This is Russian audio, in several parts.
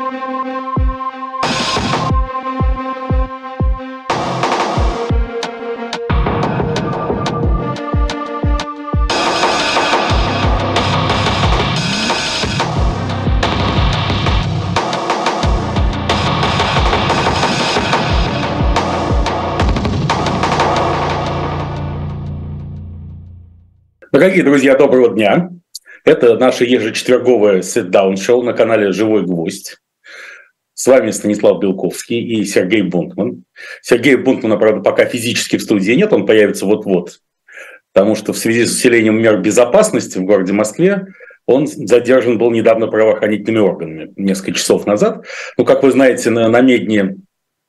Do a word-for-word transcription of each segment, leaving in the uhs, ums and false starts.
Дорогие друзья, доброго дня. Это наше ежечетверговое sit-down-шоу на канале «Живой гвоздь». С вами Станислав Белковский и Сергей Бунтман. Сергея Бунтмана, правда, пока физически в студии нет, он появится вот-вот. Потому что в связи с усилением мер безопасности в городе Москве он задержан был недавно правоохранительными органами, несколько часов назад. Ну, как вы знаете, на, на Медне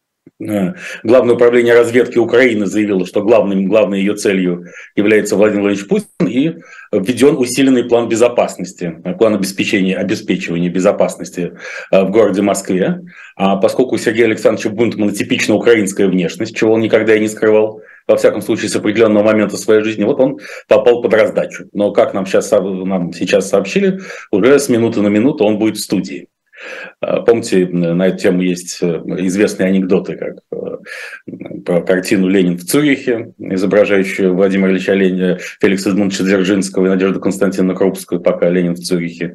Главное управление разведки Украины заявило, что главным, главной ее целью является Владимир Владимирович Путин, и введен усиленный план безопасности, план обеспечения, обеспечивания безопасности в городе Москве. А поскольку у Сергея Александровича Бунтмана типично украинская внешность, чего он никогда и не скрывал, во всяком случае, с определенного момента своей жизни, вот он попал под раздачу. Но, как нам сейчас, нам сейчас сообщили, уже с минуты на минуту он будет в студии. Помните, на эту тему есть известные анекдоты, как про картину «Ленин в Цюрихе», изображающую Владимира Ильича Ленина, Феликса Эдмундовича Дзержинского и Надежду Константиновну Крупскую, пока Ленин в Цюрихе,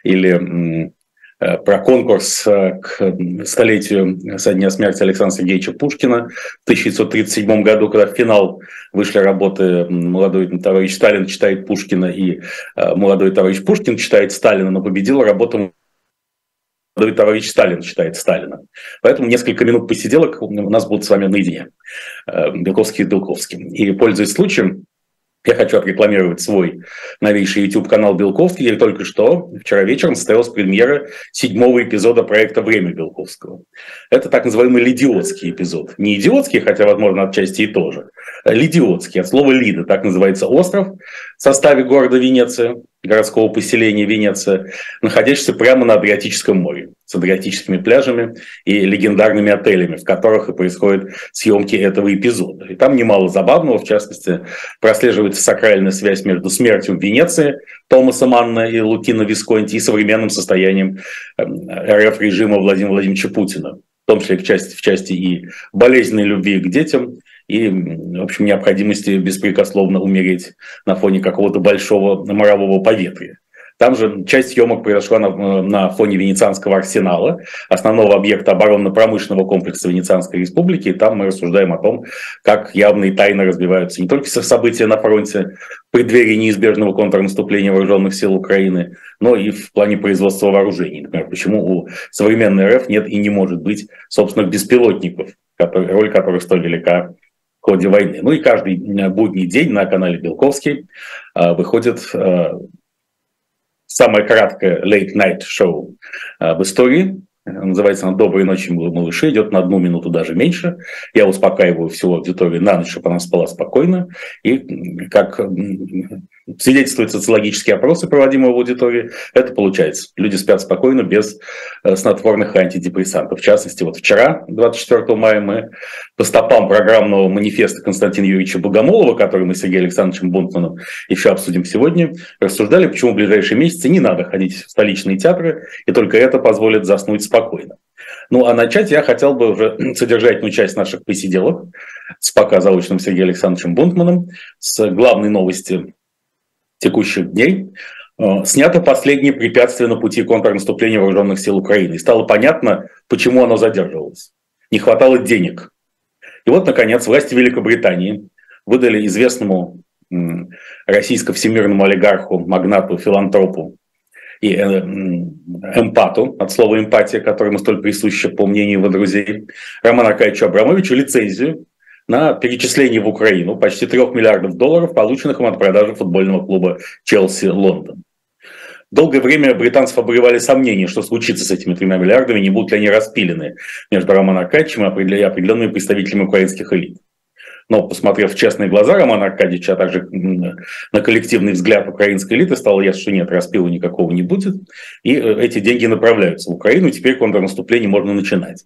или про конкурс к столетию со дня смерти Александра Сергеевича Пушкина в тысяча девятьсот тридцать седьмом году, когда в финал вышли работы «Молодой товарищ Сталин читает Пушкина» и «Молодой товарищ Пушкин читает Сталина», но победила работа «Молодой товарищ Сталин читает Сталина». Поэтому несколько минут посиделок у нас будут с вами наедине. Белковский и Белковский. И, пользуясь случаем, я хочу отрекламировать свой новейший YouTube-канал Белковский. И только что, вчера вечером, состоялась премьера седьмого эпизода проекта «Время Белковского». Это так называемый лидиотский эпизод. Не идиотский, хотя, возможно, отчасти и тоже. Лидиотский, от слова «лида». Так называется остров в составе города Венеция, городского поселения Венеция, находящийся прямо на Адриатическом море, с адриатическими пляжами и легендарными отелями, в которых и происходят съемки этого эпизода. И там немало забавного, в частности, прослеживается сакральная связь между смертью в Венеции Томаса Манна и Лукино Висконти и современным состоянием эр эф-режима Владимира Владимировича Путина, в том числе в части, в части и болезненной любви к детям, и, в общем, необходимости беспрекословно умереть на фоне какого-то большого морового поветрия. Там же часть съемок произошла на, на фоне Венецианского арсенала, основного объекта оборонно-промышленного комплекса Венецианской республики. И там мы рассуждаем о том, как явно и тайно развиваются не только события на фронте в преддверии неизбежного контрнаступления вооруженных сил Украины, но и в плане производства вооружений. Например, почему у современной эр эф нет и не может быть собственных беспилотников, которые, роль которых столь велика в ходе войны. Ну и каждый будний день на канале Белковский э, выходит э, самое краткое late-night шоу э, в истории. Называется она «Доброй ночи, малыши». Идет на одну минуту, даже меньше. Я успокаиваю всю аудиторию на ночь, чтобы она спала спокойно. И, как свидетельствуют социологические опросы, проводимые в аудитории, это получается. Люди спят спокойно, без снотворных и антидепрессантов. В частности, вот вчера, двадцать четвёртого мая, мы по стопам программного манифеста Константина Юрьевича Богомолова, который мы с Сергеем Александровичем Бунтманом еще обсудим сегодня, рассуждали, почему в ближайшие месяцы не надо ходить в столичные театры, и только это позволит заснуть спокойно. Ну, а начать я хотел бы уже содержательную часть наших посиделок с пока заочным Сергеем Александровичем Бунтманом, с главной новости текущих дней. Снято последнее препятствие на пути контрнаступления вооруженных сил Украины. И стало понятно, почему оно задерживалось. Не хватало денег. И вот, наконец, власти Великобритании выдали известному российско-всемирному олигарху, магнату, филантропу и эмпату, от слова эмпатия, которому столь присуще, по мнению его друзей, Роману Аркадьевичу Абрамовичу, лицензию на перечисление в Украину почти трех миллиардов долларов, полученных им от продажи футбольного клуба Челси Лондон. Долгое время британцев обуревали сомнения, что случится с этими тремя миллиардами, не будут ли они распилены между Романом Аркадьевичем и определенными представителями украинских элит. Но, посмотрев в честные глаза Романа Аркадьевича, а также на коллективный взгляд украинской элиты, стало ясно, что нет, распила никакого не будет. И эти деньги направляются в Украину, и теперь контрнаступление можно начинать.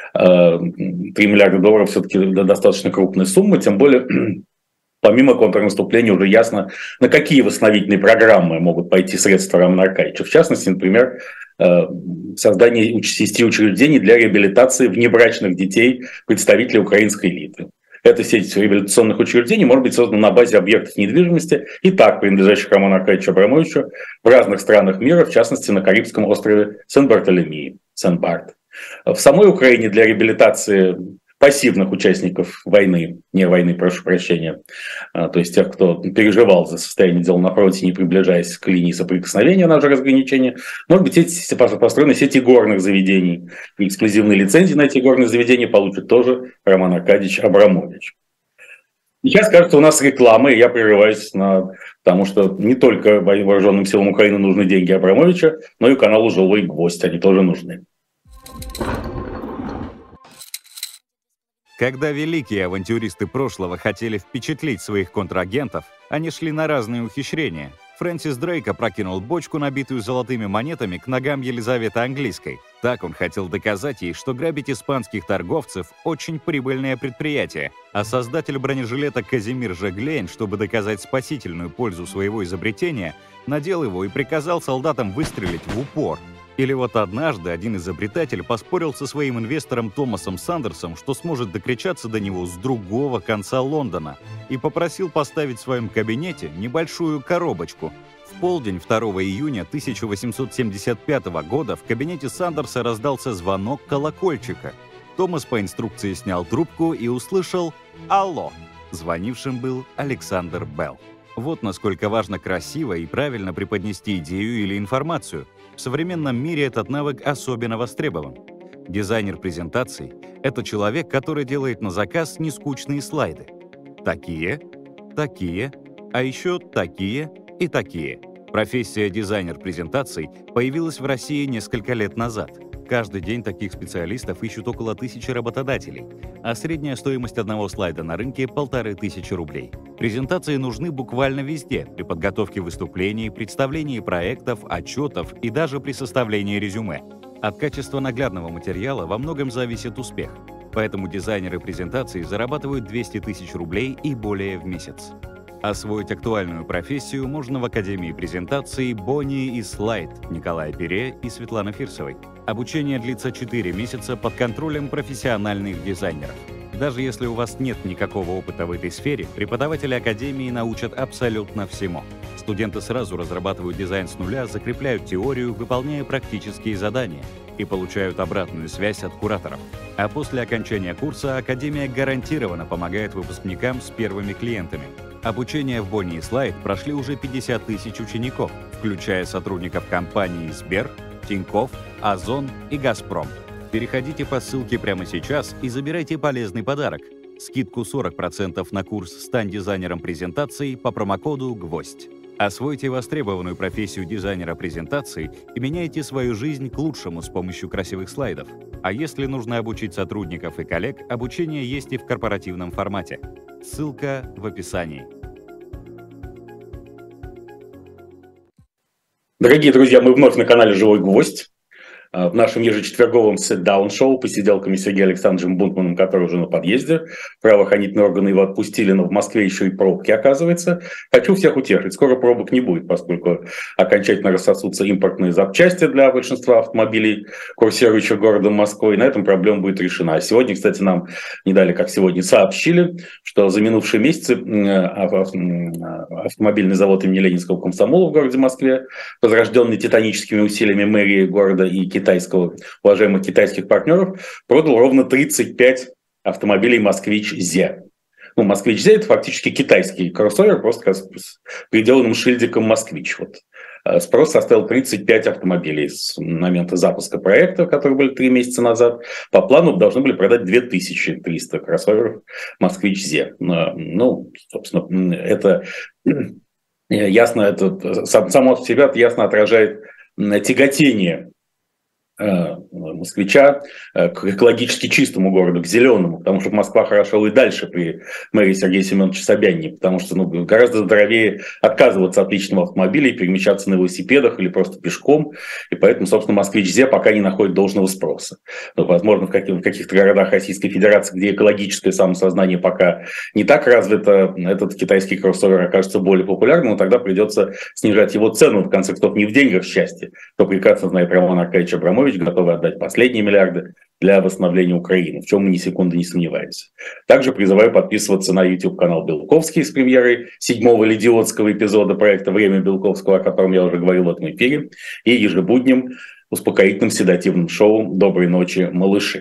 три миллиарда долларов все-таки достаточно крупная сумма, тем более, помимо контрнаступления уже ясно, на какие восстановительные программы могут пойти средства Романа Аркадьевича. В частности, например, создание сети учреждений для реабилитации внебрачных детей представителей украинской элиты. Эта сеть реабилитационных учреждений может быть создана на базе объектов недвижимости, и так принадлежащих Роману Аркадьевичу Абрамовичу, в разных странах мира, в частности на Карибском острове Сен-Бартоломеи, Сен-Барт. В самой Украине для реабилитации пассивных участников войны, не войны, прошу прощения, то есть тех, кто переживал за состояние дел на фронте, не приближаясь к линии соприкосновения, на же разграничения, может быть, эти, построены сети горных заведений. И эксклюзивные лицензии на эти горные заведения получит тоже Роман Аркадьевич Абрамович. Сейчас, кажется, у нас реклама, и я прерываюсь, на... потому что не только вооруженным силам Украины нужны деньги Абрамовича, но и каналу «Живой гвоздь», они тоже нужны. Когда великие авантюристы прошлого хотели впечатлить своих контрагентов, они шли на разные ухищрения. Фрэнсис Дрейк опрокинул бочку, набитую золотыми монетами, к ногам Елизаветы Английской. Так он хотел доказать ей, что грабить испанских торговцев – очень прибыльное предприятие. А создатель бронежилета Казимир Жеглейн, чтобы доказать спасительную пользу своего изобретения, надел его и приказал солдатам выстрелить в упор. Или вот однажды один изобретатель поспорил со своим инвестором Томасом Сандерсом, что сможет докричаться до него с другого конца Лондона, и попросил поставить в своем кабинете небольшую коробочку. В полдень второго июня тысяча восемьсот семьдесят пятого года в кабинете Сандерса раздался звонок колокольчика. Томас по инструкции снял трубку и услышал «Алло». Звонившим был Александр Белл. Вот насколько важно красиво и правильно преподнести идею или информацию. В современном мире этот навык особенно востребован. Дизайнер презентаций – это человек, который делает на заказ нескучные слайды. Такие, такие, а еще такие и такие. Профессия дизайнер презентаций появилась в России несколько лет назад. Каждый день таких специалистов ищут около тысячи работодателей, а средняя стоимость одного слайда на рынке – полторы тысячи рублей. Презентации нужны буквально везде – при подготовке выступлений, представлении проектов, отчетов и даже при составлении резюме. От качества наглядного материала во многом зависит успех, поэтому дизайнеры презентаций зарабатывают двести тысяч рублей и более в месяц. Освоить актуальную профессию можно в Академии презентаций «Бонни и Слайд» Николая Пере и Светланы Фирсовой. Обучение длится четыре месяца под контролем профессиональных дизайнеров. Даже если у вас нет никакого опыта в этой сфере, преподаватели Академии научат абсолютно всему. Студенты сразу разрабатывают дизайн с нуля, закрепляют теорию, выполняя практические задания и получают обратную связь от кураторов. А после окончания курса Академия гарантированно помогает выпускникам с первыми клиентами. Обучение в Бонни и Слайд прошли уже пятьдесят тысяч учеников, включая сотрудников компаний Сбер, Тинькофф, Озон и Газпром. Переходите по ссылке прямо сейчас и забирайте полезный подарок. Скидку сорок процентов на курс «Стань дизайнером презентаций» по промокоду «Гвоздь». Освойте востребованную профессию дизайнера презентаций и меняйте свою жизнь к лучшему с помощью красивых слайдов. А если нужно обучить сотрудников и коллег, обучение есть и в корпоративном формате. Ссылка в описании. Дорогие друзья, мы вновь на канале «Живой гвоздь». В нашем ежечетверговом sit-down-шоу посиделками с Сергеем Александровичем Бунтманом, который уже на подъезде. Правоохранительные органы его отпустили, но в Москве еще и пробки, оказывается. Хочу всех утешить. Скоро пробок не будет, поскольку окончательно рассосутся импортные запчасти для большинства автомобилей, курсирующих городом Москвой. И на этом проблема будет решена. А сегодня, кстати, нам не дали, как сегодня, сообщили, что за минувшие месяцы автомобильный завод имени Ленинского комсомола в городе Москве, возрожденный титаническими усилиями мэрии города и китайского, уважаемых китайских партнеров, продал ровно тридцать пять автомобилей «Москвич-Зе». Ну, «Москвич-Зе» — это фактически китайский кроссовер, просто с приделанным шильдиком «Москвич». Вот. Спрос составил тридцать пять автомобилей с момента запуска проекта, которые были три месяца назад. По плану должны были продать две тысячи триста кроссоверов «Москвич-Зе». Ну, собственно, это ясно, это само в себя ясно отражает тяготение москвича к экологически чистому городу, к зеленому, потому что Москва хорошо и дальше при мэрии Сергея Семеновича Собянина, потому что ну, гораздо здоровее отказываться от личного автомобиля и перемещаться на велосипедах или просто пешком, и поэтому, собственно, москвич-Зе пока не находит должного спроса. Но, возможно, в, каких- в каких-то городах Российской Федерации, где экологическое самосознание пока не так развито, этот китайский кроссовер окажется более популярным, но тогда придется снижать его цену, в конце концов, не в деньгах счастье, то прекрасно знает Роман Аркадьевич Абрамович, готовы отдать последние миллиарды для восстановления Украины, в чем мы ни секунды не сомневаемся. Также призываю подписываться на YouTube-канал Белковский с премьерой седьмого лидиотского эпизода проекта «Время Белковского», о котором я уже говорил в этом эфире, и ежебудним успокоительным седативным шоу «Доброй ночи, малыши».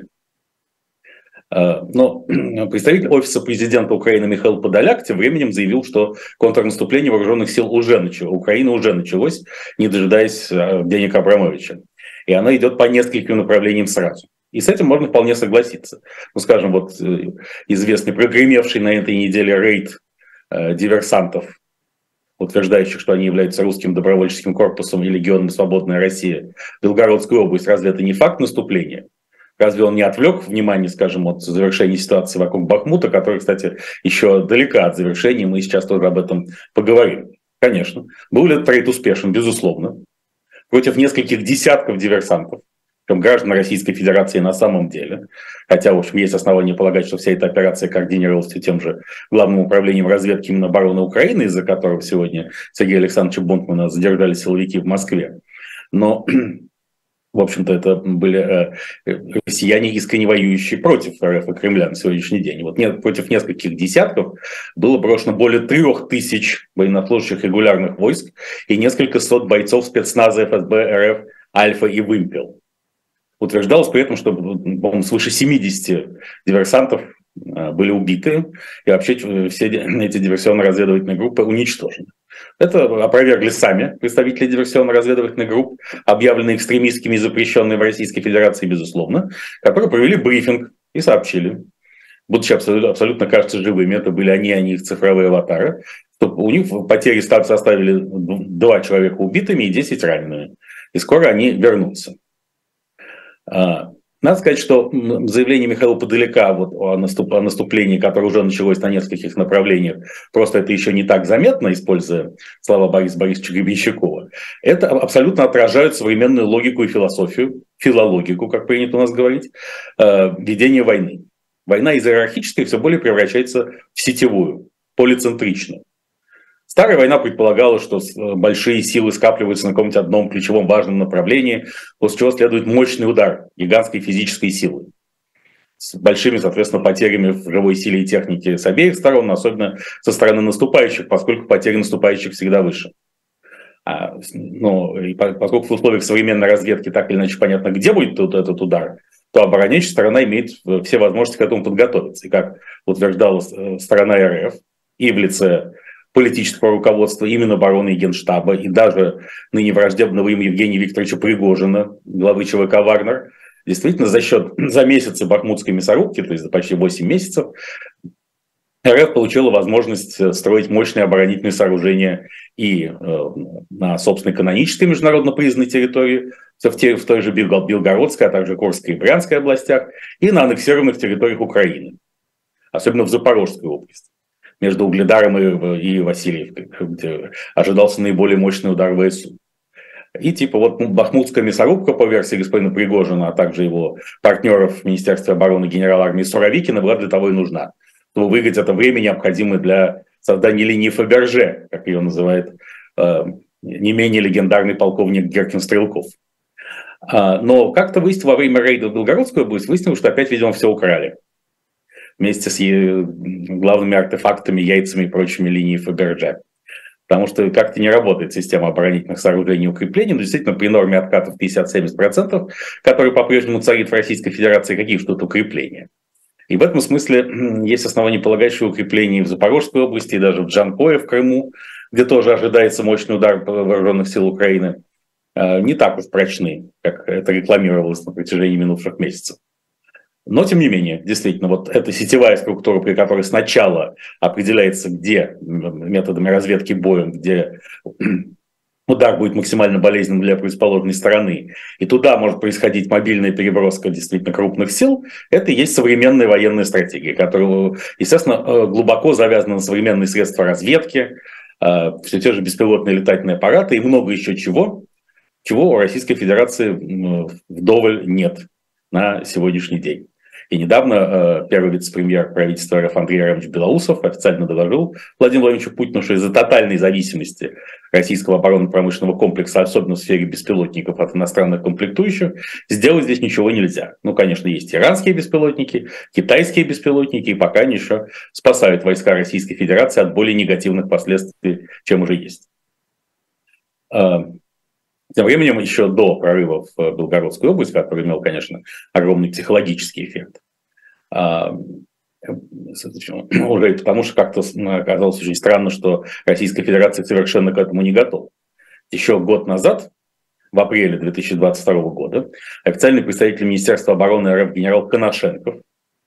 Но представитель Офиса президента Украины Михаил Подоляк тем временем заявил, что контрнаступление вооруженных сил уже началось, Украины уже началось, не дожидаясь денег Абрамовича. И оно идет по нескольким направлениям сразу. И с этим можно вполне согласиться. Ну, скажем, вот известный, прогремевший на этой неделе рейд э, диверсантов, утверждающих, что они являются русским добровольческим корпусом и легионом «Свободная Россия», Белгородскую область, разве это не факт наступления? Разве он не отвлек внимание, скажем, от завершения ситуации вокруг Бахмута, которая, кстати, еще далека от завершения, мы сейчас тоже об этом поговорим. Конечно. Был ли этот рейд успешен? Безусловно. Против нескольких десятков диверсантов, причем граждан Российской Федерации на самом деле. Хотя, в общем, есть основания полагать, что вся эта операция координировалась тем же Главным управлением разведки Минобороны Украины, из-за которого сегодня Сергея Александровича Бунтмана задержали силовики в Москве. Но, в общем-то, это были э, россияне, искренне воюющие против РФ и Кремля на сегодняшний день. Вот нет, против нескольких десятков было брошено более трех тысяч военнослужащих регулярных войск и несколько сот бойцов спецназа эф эс бэ РФ «Альфа» и «Вымпел». Утверждалось при этом, что, по-моему, свыше семидесяти диверсантов были убиты, и вообще все эти диверсионно-разведывательные группы уничтожены. Это опровергли сами представители диверсионно-разведывательных групп, объявленные экстремистскими и запрещенные в Российской Федерации, безусловно, которые провели брифинг и сообщили, будучи абсолютно, абсолютно кажется живыми, это были они, они их цифровые аватары, что у них потери составили два человека убитыми и десять ранеными. И скоро они вернутся. Надо сказать, что заявление Михаила Подоляка вот о, наступ, о наступлении, которое уже началось на нескольких направлениях, просто это еще не так заметно, используя слова Бориса Борисовича Гребенщикова, это абсолютно отражает современную логику и философию, филологику, как принято у нас говорить, э, ведения войны. Война из иерархической все более превращается в сетевую, полицентричную. Старая война предполагала, что большие силы скапливаются на каком-нибудь одном ключевом важном направлении, после чего следует мощный удар гигантской физической силы. С большими, соответственно, потерями в живой силе и технике с обеих сторон, особенно со стороны наступающих, поскольку потери наступающих всегда выше. А, ну, и поскольку в условиях современной разведки так или иначе понятно, где будет тут этот удар, то обороняющая сторона имеет все возможности к этому подготовиться. И как утверждала сторона РФ, и в лице политического руководства, именно обороны и Генштаба, и даже ныне враждебного им Евгения Викторовича Пригожина, главы ЧВК «Вагнер», действительно за счет, за месяцы бахмутской мясорубки, то есть за почти восемь месяцев, РФ получила возможность строить мощные оборонительные сооружения и э, на собственной канонической международно признанной территории, в, те, в той же Белгородской, а также Курской и Брянской областях, и на аннексированных территориях Украины, особенно в Запорожской области, между Угледаром и, и Васильевкой, где ожидался наиболее мощный удар ВСУ. И типа вот ну, бахмутская мясорубка, по версии господина Пригожина, а также его партнеров в Министерстве обороны генерала армии Суровикина, была для того и нужна, чтобы выиграть это время, необходимое для создания линии Фаберже, как ее называет э, не менее легендарный полковник Геркин Стрелков. А, но как-то выяснилось во время рейда в Белгородскую область, выяснилось, что опять, видимо, все украли. Вместе с главными артефактами, яйцами и прочими линиями Фаберже. Потому что как-то не работает система оборонительных сооружений и укреплений. Но действительно, при норме откатов пятьдесят-семьдесят процентов, который по-прежнему царит в Российской Федерации, какие что то укрепления. И в этом смысле есть основания полагать, что укрепления в Запорожской области, и даже в Джанкое, в Крыму, где тоже ожидается мощный удар вооруженных сил Украины, не так уж прочны, как это рекламировалось на протяжении минувших месяцев. Но, тем не менее, действительно, вот эта сетевая структура, при которой сначала определяется, где методами разведки боем, где удар будет максимально болезненным для противоположной стороны, и туда может происходить мобильная переброска действительно крупных сил, это и есть современная военная стратегия, которая, естественно, глубоко завязана на современные средства разведки, все те же беспилотные летательные аппараты и много еще чего, чего у Российской Федерации вдоволь нет на сегодняшний день. И недавно э, первый вице-премьер правительства РФ Андрей Ярович Белоусов официально доложил Владимиру Владимировичу Путину, что из-за тотальной зависимости российского оборонно-промышленного комплекса, особенно в сфере беспилотников от иностранных комплектующих, сделать здесь ничего нельзя. Ну, конечно, есть иранские беспилотники, китайские беспилотники, и пока они еще спасают войска Российской Федерации от более негативных последствий, чем уже есть. Тем временем, еще до прорыва в Белгородскую область, который имел, конечно, огромный психологический эффект, уже потому что как-то оказалось очень странно, что Российская Федерация совершенно к этому не готова. Еще год назад, в апреле две тысячи двадцать второго года, официальный представитель Министерства обороны РФ генерал Коношенков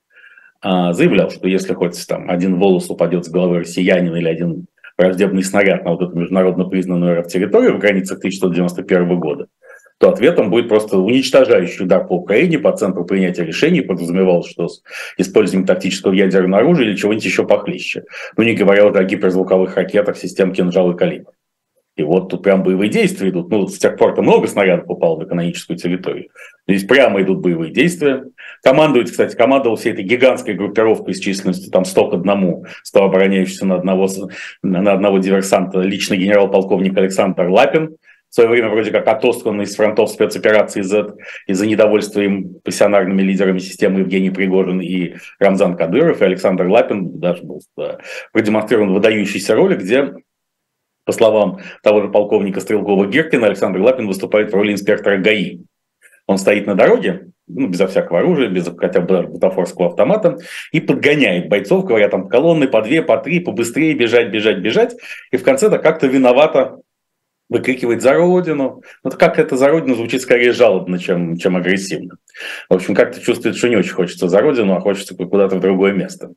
заявлял, что если хоть там один волос упадет с головы россиянина или один враждебный снаряд на вот эту международно признанную РФ территорию в границах тысяча девятьсот девяносто первого года, то ответом будет просто уничтожающий удар по Украине, по центру принятия решений. Подразумевалось, что с использованием тактического ядерного оружия или чего-нибудь еще похлеще. Ну, не говоря уже о гиперзвуковых ракетах систем «Кинжал» и «Калибр». И вот тут прям боевые действия идут. Ну, с тех пор-то много снарядов попало на каноническую территорию. Здесь прямо идут боевые действия. Командует, кстати, командовал всей этой гигантской группировкой с численностью там сто к одному, сто обороняющихся на одного, на одного диверсанта, лично генерал-полковник Александр Лапин. В свое время вроде как отослан из фронтов спецоперации Z из-за недовольства им пассионарными лидерами системы Евгений Пригожин и Рамзан Кадыров. И Александр Лапин даже был продемонстрирован выдающийся ролик, где, по словам того же полковника Стрелкова-Гиркина, Александр Лапин выступает в роли инспектора ГАИ. Он стоит на дороге, ну, безо всякого оружия, без хотя бы даже бутафорского автомата, и подгоняет бойцов, говоря там колонны по две, по три, побыстрее бежать, бежать, бежать. И в конце-то как-то виновато выкрикивает «За Родину». Вот как это «За Родину» звучит скорее жалобно, чем, чем агрессивно. В общем, как-то чувствует, что не очень хочется «За Родину», а хочется куда-то в другое место.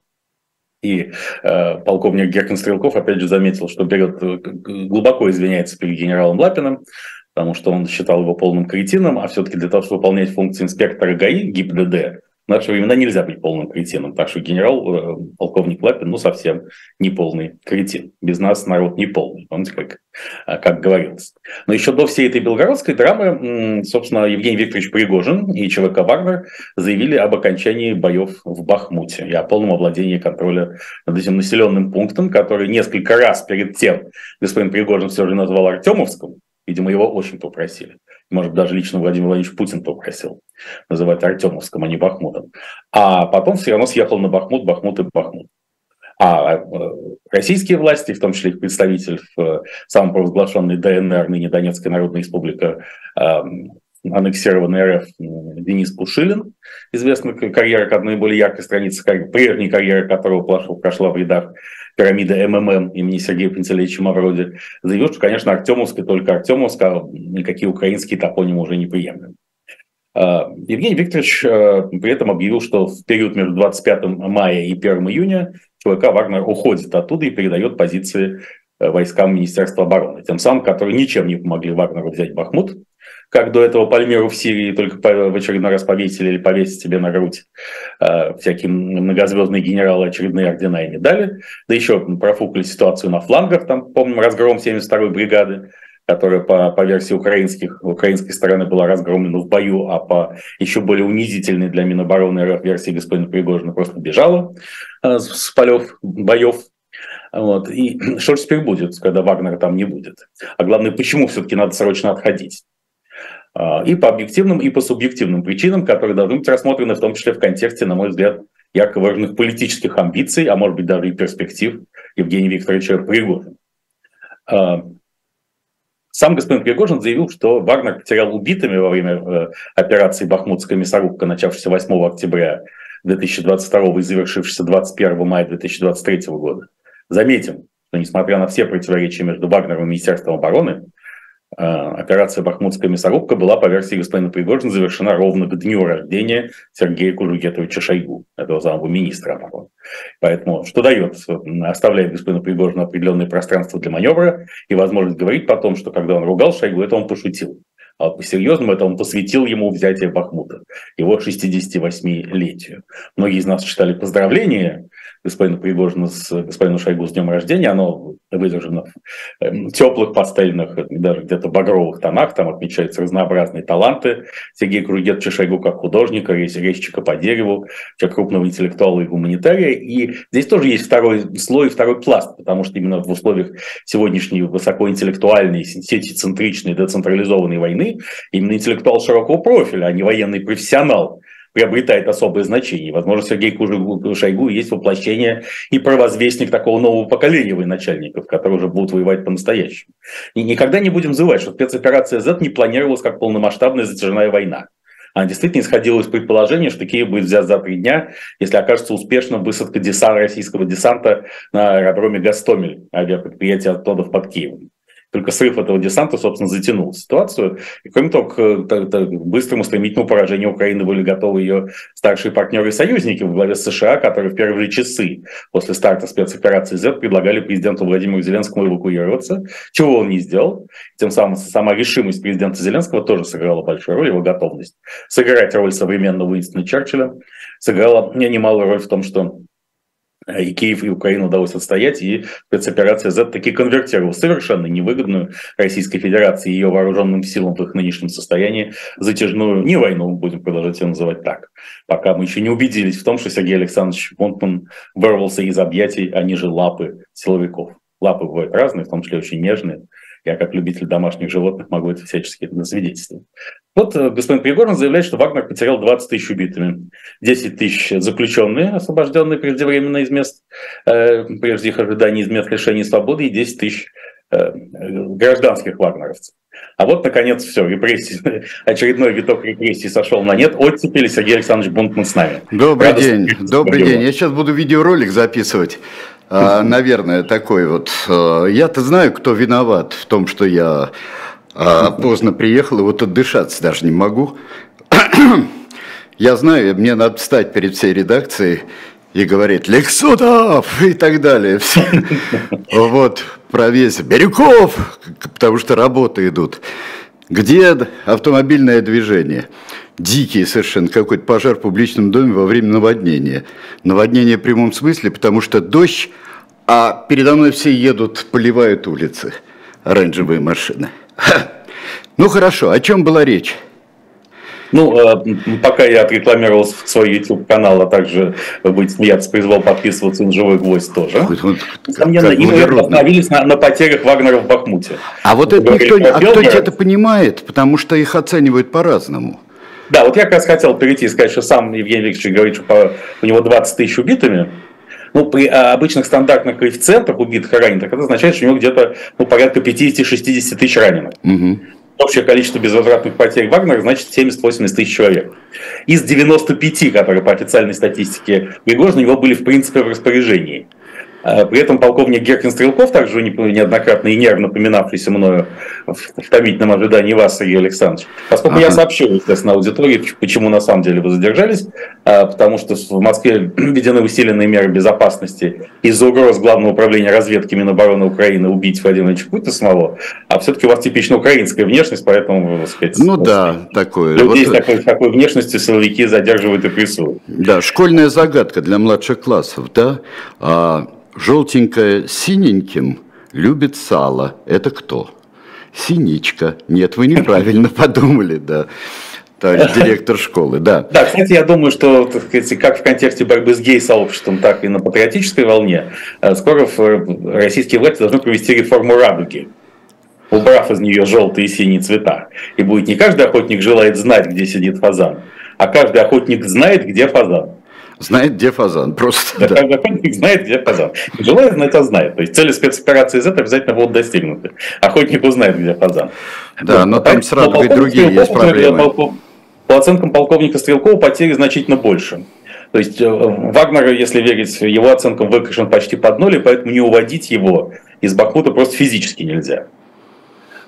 И э, полковник Геркин Стрелков опять же заметил, что берет, глубоко извиняется перед генералом Лапиным, потому что он считал его полным кретином, а все-таки для того, чтобы выполнять функции инспектора ГАИ, ГИБДД, в наши времена нельзя быть полным кретином. Так что генерал, э, полковник Лапин, ну, совсем не полный кретин. Без нас народ не полный, помните, как, как говорилось. Но еще до всей этой белгородской драмы, собственно, Евгений Викторович Пригожин и ЧВК «Вагнер» заявили об окончании боев в Бахмуте и о полном овладении контроля над этим населенным пунктом, который несколько раз перед тем господин Пригожин все же назвал Артемовском. Видимо, его очень попросили. Может, даже лично Владимир Владимирович Путин попросил называть Артемовском, а не Бахмутом. А потом все равно съехал на Бахмут, Бахмут и Бахмут. А российские власти, в том числе их представитель в самопровозглашенной ДНР, ныне Донецкая Народная Республика, аннексированный РФ Денис Пушилин, известная карьера, как наиболее яркой страница, прежней карьеры которого прошла в рядах пирамиды МММ имени Сергея Пантелеича Мавроди, заявил, что, конечно, Артемовск и только Артемовск, а никакие украинские топонимы уже не приемлемы. Евгений Викторович при этом объявил, что в период между двадцать пятым мая и первым июня ЧВК «Вагнер» уходит оттуда и передает позиции войскам Министерства обороны, тем самым, которые ничем не помогли Вагнеру взять Бахмут, как до этого Пальмиру в Сирии только в очередной раз повесили или повесить себе на грудь э, всякие многозвездные генералы, очередные ордена и медали. Да еще профукали ситуацию на флангах, там, помним, разгром семьдесят второй бригады, которая по, по версии украинских, украинской стороны была разгромлена в бою, а по еще более унизительной для Минобороны РФ версии господина Пригожина просто бежала э, с полев боев. Вот. И что же теперь будет, когда Вагнера там не будет? А главное, почему все-таки надо срочно отходить? И по объективным, и по субъективным причинам, которые должны быть рассмотрены в том числе в контексте, на мой взгляд, ярко выраженных политических амбиций, а может быть даже и перспектив Евгения Викторовича Пригожина. Сам господин Пригожин заявил, что Вагнер потерял убитыми во время операции «Бахмутская мясорубка», начавшейся восьмого октября две тысячи двадцать второго и завершившейся двадцать первого мая две тысячи двадцать третьего года. Заметим, что несмотря на все противоречия между Вагнером и Министерством обороны, Операция «Бахмутская мясорубка» была, по версии господина Пригожина, завершена ровно к дню рождения Сергея Кужугетовича Шойгу, этого самого министра обороны. Поэтому что дает? Оставляет господину Пригожину определенное пространство для маневра и возможность говорить потом, что когда он ругал Шойгу, это он пошутил. А по-серьезному это он посвятил ему взятие Бахмута, его шестидесятивосьмилетию. Многие из нас читали поздравления господина Пригожина с господином Шойгу с днем рождения. Оно выдержано в теплых, пастельных, даже где-то багровых тонах. Там отмечаются разнообразные таланты Сергея Кужугетовича Шойгу как художника, резчика по дереву, человека крупного интеллектуала и гуманитария. И здесь тоже есть второй слой, второй пласт, потому что именно в условиях сегодняшней высокоинтеллектуальной, сетицентричной, децентрализованной войны именно интеллектуал широкого профиля, а не военный профессионал, приобретает особое значение. Возможно, Сергей Шойгу есть воплощение и провозвестник такого нового поколения военачальников, которые уже будут воевать по-настоящему. И никогда не будем забывать, что спецоперация Z не планировалась как полномасштабная затяжная война. Она действительно исходила из предположения, что Киев будет взят за три дня, если окажется успешным высадка десанта, российского десанта на аэродроме Гастомель, авиапредприятие оттуда под Киевом. Только срыв этого десанта, собственно, затянул ситуацию. И, кроме того, к, к, к быстрому стремительному поражению Украины были готовы ее старшие партнеры и союзники во главе с США, которые в первые часы после старта спецоперации Z предлагали президенту Владимиру Зеленскому эвакуироваться, чего он не сделал. Тем самым сама решимость президента Зеленского тоже сыграла большую роль, его готовность сыграть роль современного Уинстона Черчилля сыграла немалую роль в том, что и Киев, и Украину удалось отстоять, и спецоперация Z таки конвертировала совершенно невыгодную Российской Федерации и ее вооруженным силам в их нынешнем состоянии затяжную, не войну, будем продолжать ее называть так, пока мы еще не убедились в том, что Сергей Александрович Бунтман вырвался из объятий, а не же лапы силовиков. Лапы бывают разные, в том числе очень нежные. Я, как любитель домашних животных, могу это всячески засвидетельствовать. Вот господин Пригожин заявляет, что Вагнер потерял двадцать тысяч убитыми, десять тысяч заключенные, освобожденные преждевременно из мест, э, прежде их ожиданий из мест лишения свободы, и десять тысяч э, гражданских вагнеровцев. А вот, наконец, все, репрессии, очередной виток репрессий сошел на нет, оттепели. Сергей Александрович Бунтман с нами. Добрый Радость день, добрый день. Я сейчас буду видеоролик записывать. А, наверное, такой вот. Я-то знаю, кто виноват в том, что я а, поздно приехал, и вот отдышаться даже не могу. Я знаю, мне надо встать перед всей редакцией и говорить «Лексутов!» и так далее. Вот, про весь Бирюков, потому что работы идут. Где автомобильное движение? Дикий совершенно какой-то пожар в публичном доме во время наводнения. Наводнение в прямом смысле, потому что дождь, а передо мной все едут, поливают улицы, оранжевые машины. Ну хорошо, о чем была речь? Ну, пока я отрекламировал свой YouTube-канал, а также быть смеяться, призвал подписываться на «Живой гвоздь» тоже. Вот, несомненно, и мы остановились на, на потерях Вагнера в Бахмуте. А вот это никто, а кто это понимает, потому что их оценивают по-разному. Да, вот я как раз хотел перейти и сказать, что сам Евгений Викторович говорит, что по, у него двадцать тысяч убитыми. Ну, при обычных стандартных коэффициентах убитых и раненых, это означает, что у него где-то ну, порядка пятьдесят-шестьдесят тысяч раненых. Угу. Общее количество безвозвратных потерь Вагнера значит семьдесят-восемьдесят тысяч человек. Из девяноста пяти, которые по официальной статистике Пригожина, у него были в принципе в распоряжении. При этом полковник Геркин Стрелков, также неоднократно и нервно напоминавшийся мною в томительном ожидании вас, Сергей Александрович, поскольку ага. я сообщил, естественно, аудитории, почему на самом деле вы задержались, потому что в Москве введены усиленные меры безопасности из-за угроз Главного управления разведки Минобороны Украины убить Владимира Владимировича Путина самого, а все-таки у вас типично украинская внешность, поэтому, так сказать, ну да, такое. Людей вот... с такой, такой внешностью силовики задерживают и прессуют. Да, школьная загадка для младших классов, да, а... Желтенькое с синеньким любит сало. Это кто? Синичка. Нет, вы неправильно подумали, да. Товарищ директор школы, да. Да, кстати, я думаю, что, так сказать, как в контексте борьбы с гей-сообществом, так и на патриотической волне, скоро российские власти должны провести реформу радуги, убрав из нее желтые и синие цвета. И будет не каждый охотник желает знать, где сидит фазан, а каждый охотник знает, где фазан. Знает, где фазан, просто. Да, да. Каждый охотник знает, где фазан. Желает знать, а знает. То есть цели спецоперации Z обязательно будут достигнуты. Охотник узнает, где фазан. Да, вот, но там а, сразу и другие Стрелков, есть проблемы. По, по, по оценкам полковника Стрелкова, потери значительно больше. То есть Вагнер, если верить его оценкам, выкашен почти под ноль, и поэтому не уводить его из Бахмута просто физически нельзя.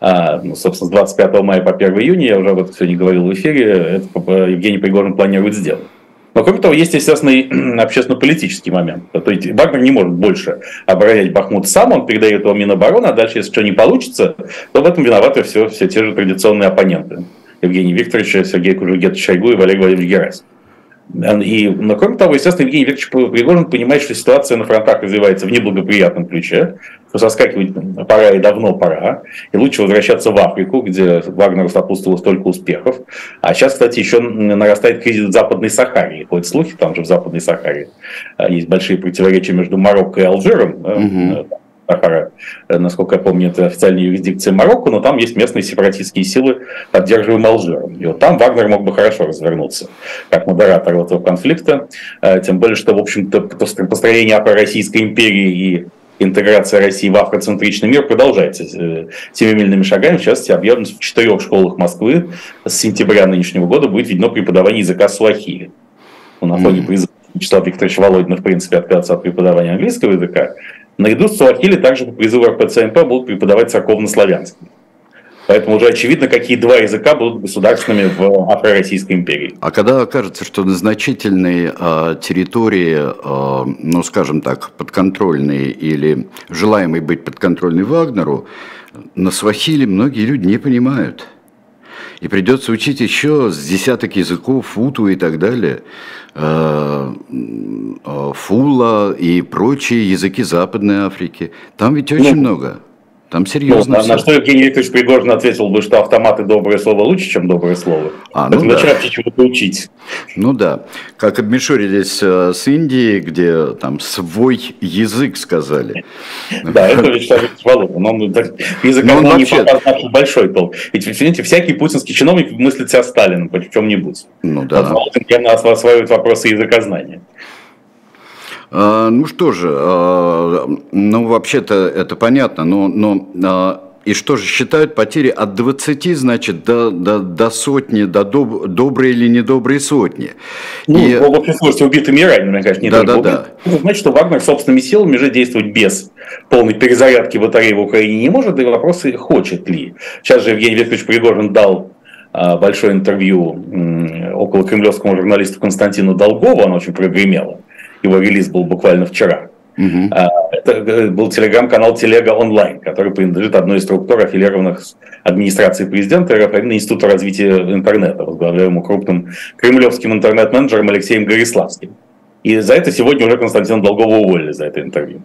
ну, собственно, с двадцать пятого мая по первого июня, я уже об этом сегодня говорил в эфире, это Евгений Пригожин планирует сделать. Но, кроме того, есть, естественно, и общественно-политический момент. То есть Вагнер не может больше оборонять Бахмут сам, он передает его Минобороны, а дальше, если что не получится, то в этом виноваты все, все те же традиционные оппоненты. Евгений Викторович, Сергей Кужугетович Шойгу и Валерий Владимирович Герасимов. И, но, кроме того, естественно, Евгений Викторович Пригожин понимает, что ситуация на фронтах развивается в неблагоприятном ключе, что соскакивать пора и давно пора, и лучше возвращаться в Африку, где Вагнеру сопутствовало столько успехов. А сейчас, кстати, еще нарастает кризис в Западной Сахаре. Ходят слухи, там же в Западной Сахаре есть большие противоречия между Марокко и Алжиром. Mm-hmm. Сахара, насколько я помню, это официальная юрисдикция Марокко, но там есть местные сепаратистские силы, поддерживаемые Алжиром. И вот там Вагнер мог бы хорошо развернуться, как модератор этого конфликта. Тем более, что, в общем-то, построение Афро-Российской империи и интеграция России в афроцентричный мир продолжается семимильными шагами. В частности, объявлено, в четырех школах Москвы с сентября нынешнего года будет введено преподавание языка суахили. На фоне призыва Вячеслава Викторовича Володина, в принципе, отказаться от преподавания английского языка. Наряду с суахили также по призыву эр пэ цэ эм пэ будут преподавать церковно-славянский. Поэтому уже очевидно, какие два языка будут государственными в Афро-Российской империи. А когда окажется, что на значительной э, территории, э, ну, скажем так, подконтрольной или желаемой быть подконтрольной Вагнеру, на суахили многие люди не понимают. И придется учить еще с десяток языков, футу и так далее, фула и прочие языки Западной Африки. Там ведь очень ну, много. Там серьезно. Ну, на, на что Евгений Викторович Пригожин ответил бы, что автоматы доброе слово лучше, чем доброе слово. А, ну да. Зачем чего-то учить? Ну да. Как обмешурились с Индией, где там свой язык сказали. Да, это Вячеслав Викторович Володин. Язык не показывает большой толк. Ведь, видите, всякий путинский чиновник мыслит себя Сталином, по чем-нибудь. Ну да. Володин явно осваивает вопросы языкознания. Ну что же, ну вообще-то это понятно, но, но и что же, считают потери от двадцати, значит, до, до, до сотни, до доб, доброй или недоброй сотни. Ну, и... в общем случае убитыми и ранеными, конечно, не да, только да, да. Это значит, что Вагнер собственными силами уже действовать без полной перезарядки батареи в Украине не может, и вопросы, хочет ли. Сейчас же Евгений Викторович Пригожин дал большое интервью около кремлевскому журналисту Константину Долгову, оно очень прогремело. Его релиз был буквально вчера. Uh-huh. Это был телеграм-канал «Телега онлайн», который принадлежит одной из структур, аффилированных с администрацией президента эр эф, а именно Институту развития интернета, возглавляемому крупным кремлевским интернет-менеджером Алексеем Гориславским. И за это сегодня уже Константина Долгова уволили за это интервью.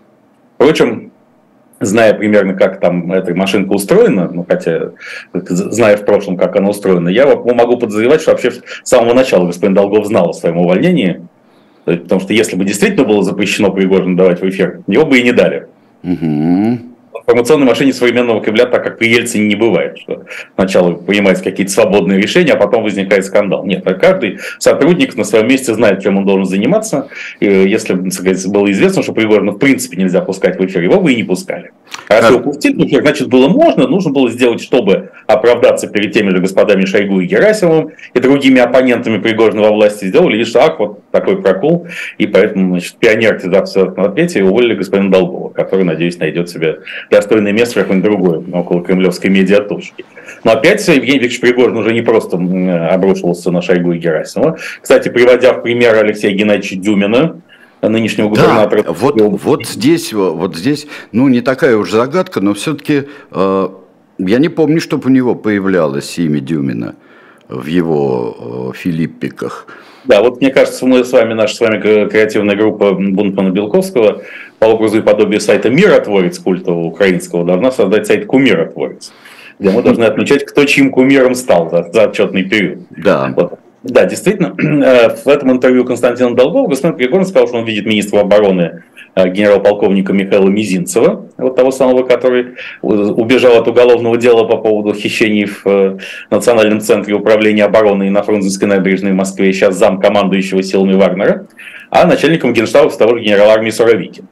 Впрочем, зная примерно, как там эта машинка устроена, ну, хотя, зная в прошлом, как она устроена, я могу подозревать, что вообще с самого начала господин Долгов знал о своем увольнении. Потому что если бы действительно было запрещено Пригожину давать в эфир, его бы и не дали. Угу. В информационной машине современного Кремля, так как при Ельцине не бывает, что сначала принимаются какие-то свободные решения, а потом возникает скандал. Нет, каждый сотрудник на своем месте знает, чем он должен заниматься. И если бы, сказать, было известно, что Пригожина в принципе нельзя пускать в эфир, его бы и не пускали. А если его пустили в эфир, значит, было можно, нужно было сделать, чтобы оправдаться перед теми же господами Шойгу и Герасимовым и другими оппонентами Пригожина во власти, сделали лишь ак, вот такой прокол, и поэтому, значит, пионер в ответе уволили господина Долгова, который, надеюсь, найдет себе достойное место в какой-нибудь другой, около кремлевской медиатушки. Но опять Евгений Викторович Пригожин уже не просто обрушивался на Шойгу и Герасимова. Кстати, приводя в пример Алексея Геннадьевича Дюмина, нынешнего губернатора. Да, вот, вот, здесь, вот здесь, ну, не такая уж загадка, но все-таки э, я не помню, чтобы у него появлялось имя Дюмина в его э, филиппиках. Да, вот мне кажется, мы с вами, наша с вами креативная группа Бунтмана-Белковского по образу и подобию сайта «Миротворец» культового украинского должна создать сайт «Кумиротворец», где мы должны отмечать, кто чьим кумиром стал за, за отчетный период. Да. Вот. Да, действительно, в этом интервью Константина Долгова господин Пригожин сказал, что он видит министра обороны генерал-полковника Михаила Мизинцева, вот того самого, который убежал от уголовного дела по поводу хищений в Национальном центре управления обороны на Фрунзенской набережной в Москве, сейчас зам командующего силами Вагнера, а начальником генштаба того же генерала армии Суровикин.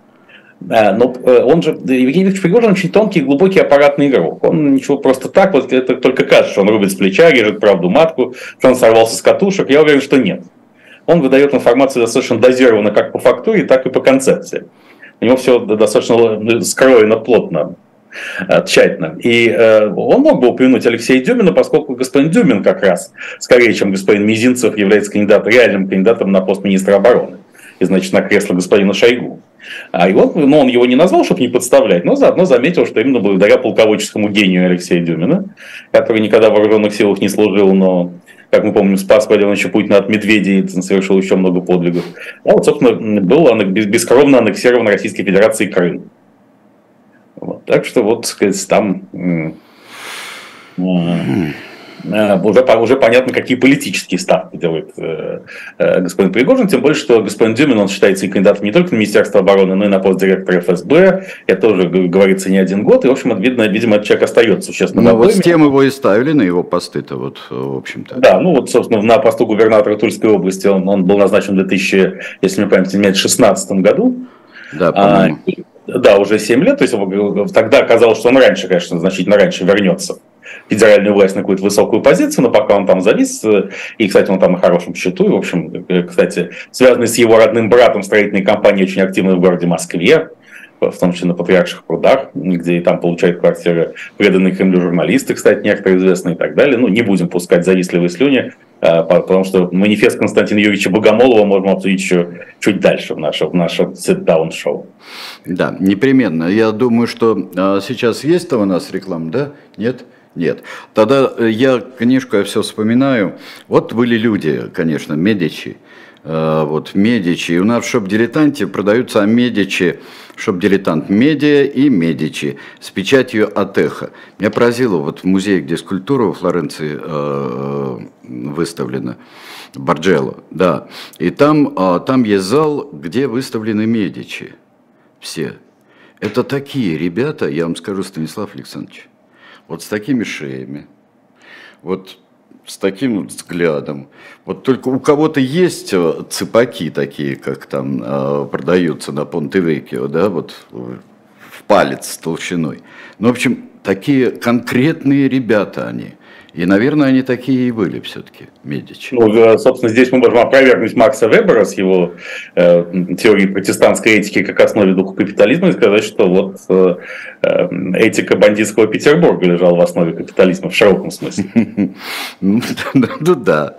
Но он же, Евгений Викторович Пригожин, очень тонкий и глубокий аппаратный игрок. Он ничего просто так, вот это только кажется, что он рубит с плеча, режет правду матку, что он сорвался с катушек. Я уверен, что нет. Он выдает информацию достаточно дозированно как по фактуре, так и по концепции. У него все достаточно скроено плотно. тщательно. И э, он мог бы упомянуть Алексея Дюмина, поскольку господин Дюмин как раз, скорее, чем господин Мизинцев, является кандидатом, реальным кандидатом на пост министра обороны. И, значит, на кресло господина Шойгу. А и он, ну, он его не назвал, чтобы не подставлять, но заодно заметил, что именно благодаря полководческому гению Алексея Дюмина, который никогда в вооруженных силах не служил, но, как мы помним, спас Владимировича Путина от медведей и совершил еще много подвигов. А вот, собственно, был бескровно аннексирован Российской Федерацией Крым. Вот, так что, вот, сказать, там уже, уже понятно, какие политические ставки делает э, э, господин Пригожин, тем более, что господин Дюмин, он считается и кандидатом не только на Министерство обороны, но и на пост директора эф эс бэ, это тоже говорится не один год, и, в общем, видно, видимо, этот человек остается существенно. Ну, вот с тем его и ставили на его посты-то, вот, в общем-то. Да, ну, вот, собственно, на посту губернатора Тульской области он, он был назначен в две тысячи, если мне память не изменяет, шестнадцатом году. Да, по-моему. А, да, уже семь лет, то есть тогда казалось, что он раньше, конечно, значительно раньше вернется федеральную власть на какую-то высокую позицию, но пока он там завис, и, кстати, он там на хорошем счету, и, в общем, кстати, связанный с его родным братом строительной компании очень активной в городе Москве, в том числе на Патриарших прудах, где и там получают квартиры преданные Кремлю журналисты, кстати, некоторые известные и так далее. Ну, не будем пускать завистливые слюни, потому что манифест Константина Юрьевича Богомолова можем обсудить еще чуть дальше в нашем, в нашем sit-down-шоу. Да, непременно. Я думаю, что а, сейчас есть-то у нас реклама, да? Нет? Нет. Тогда я книжку, я все вспоминаю. Вот были люди, конечно, Медичи. Э, вот Медичи. И у нас в шоп-дилетанте продаются Медичи, шоп-дилетант Медиа и Медичи с печатью Атеха. Меня поразило, вот в музее, где скульптура во Флоренции э, выставлена, Барджелло, да. И там, э, там есть зал, где выставлены Медичи. Все. Это такие ребята, я вам скажу, Станислав Александрович. Вот с такими шеями, вот с таким вот взглядом. Вот только у кого-то есть цепаки такие, как там э, продаются на Понте-Веккио, да, вот в палец толщиной. Ну, в общем, такие конкретные ребята они. И, наверное, они такие и были все-таки, Медичи. Ну, собственно, здесь мы можем опровергнуть Макса Вебера с его э, теорией протестантской этики как основе духа капитализма и сказать, что вот э, этика бандитского Петербурга лежала в основе капитализма в широком смысле. Ну да,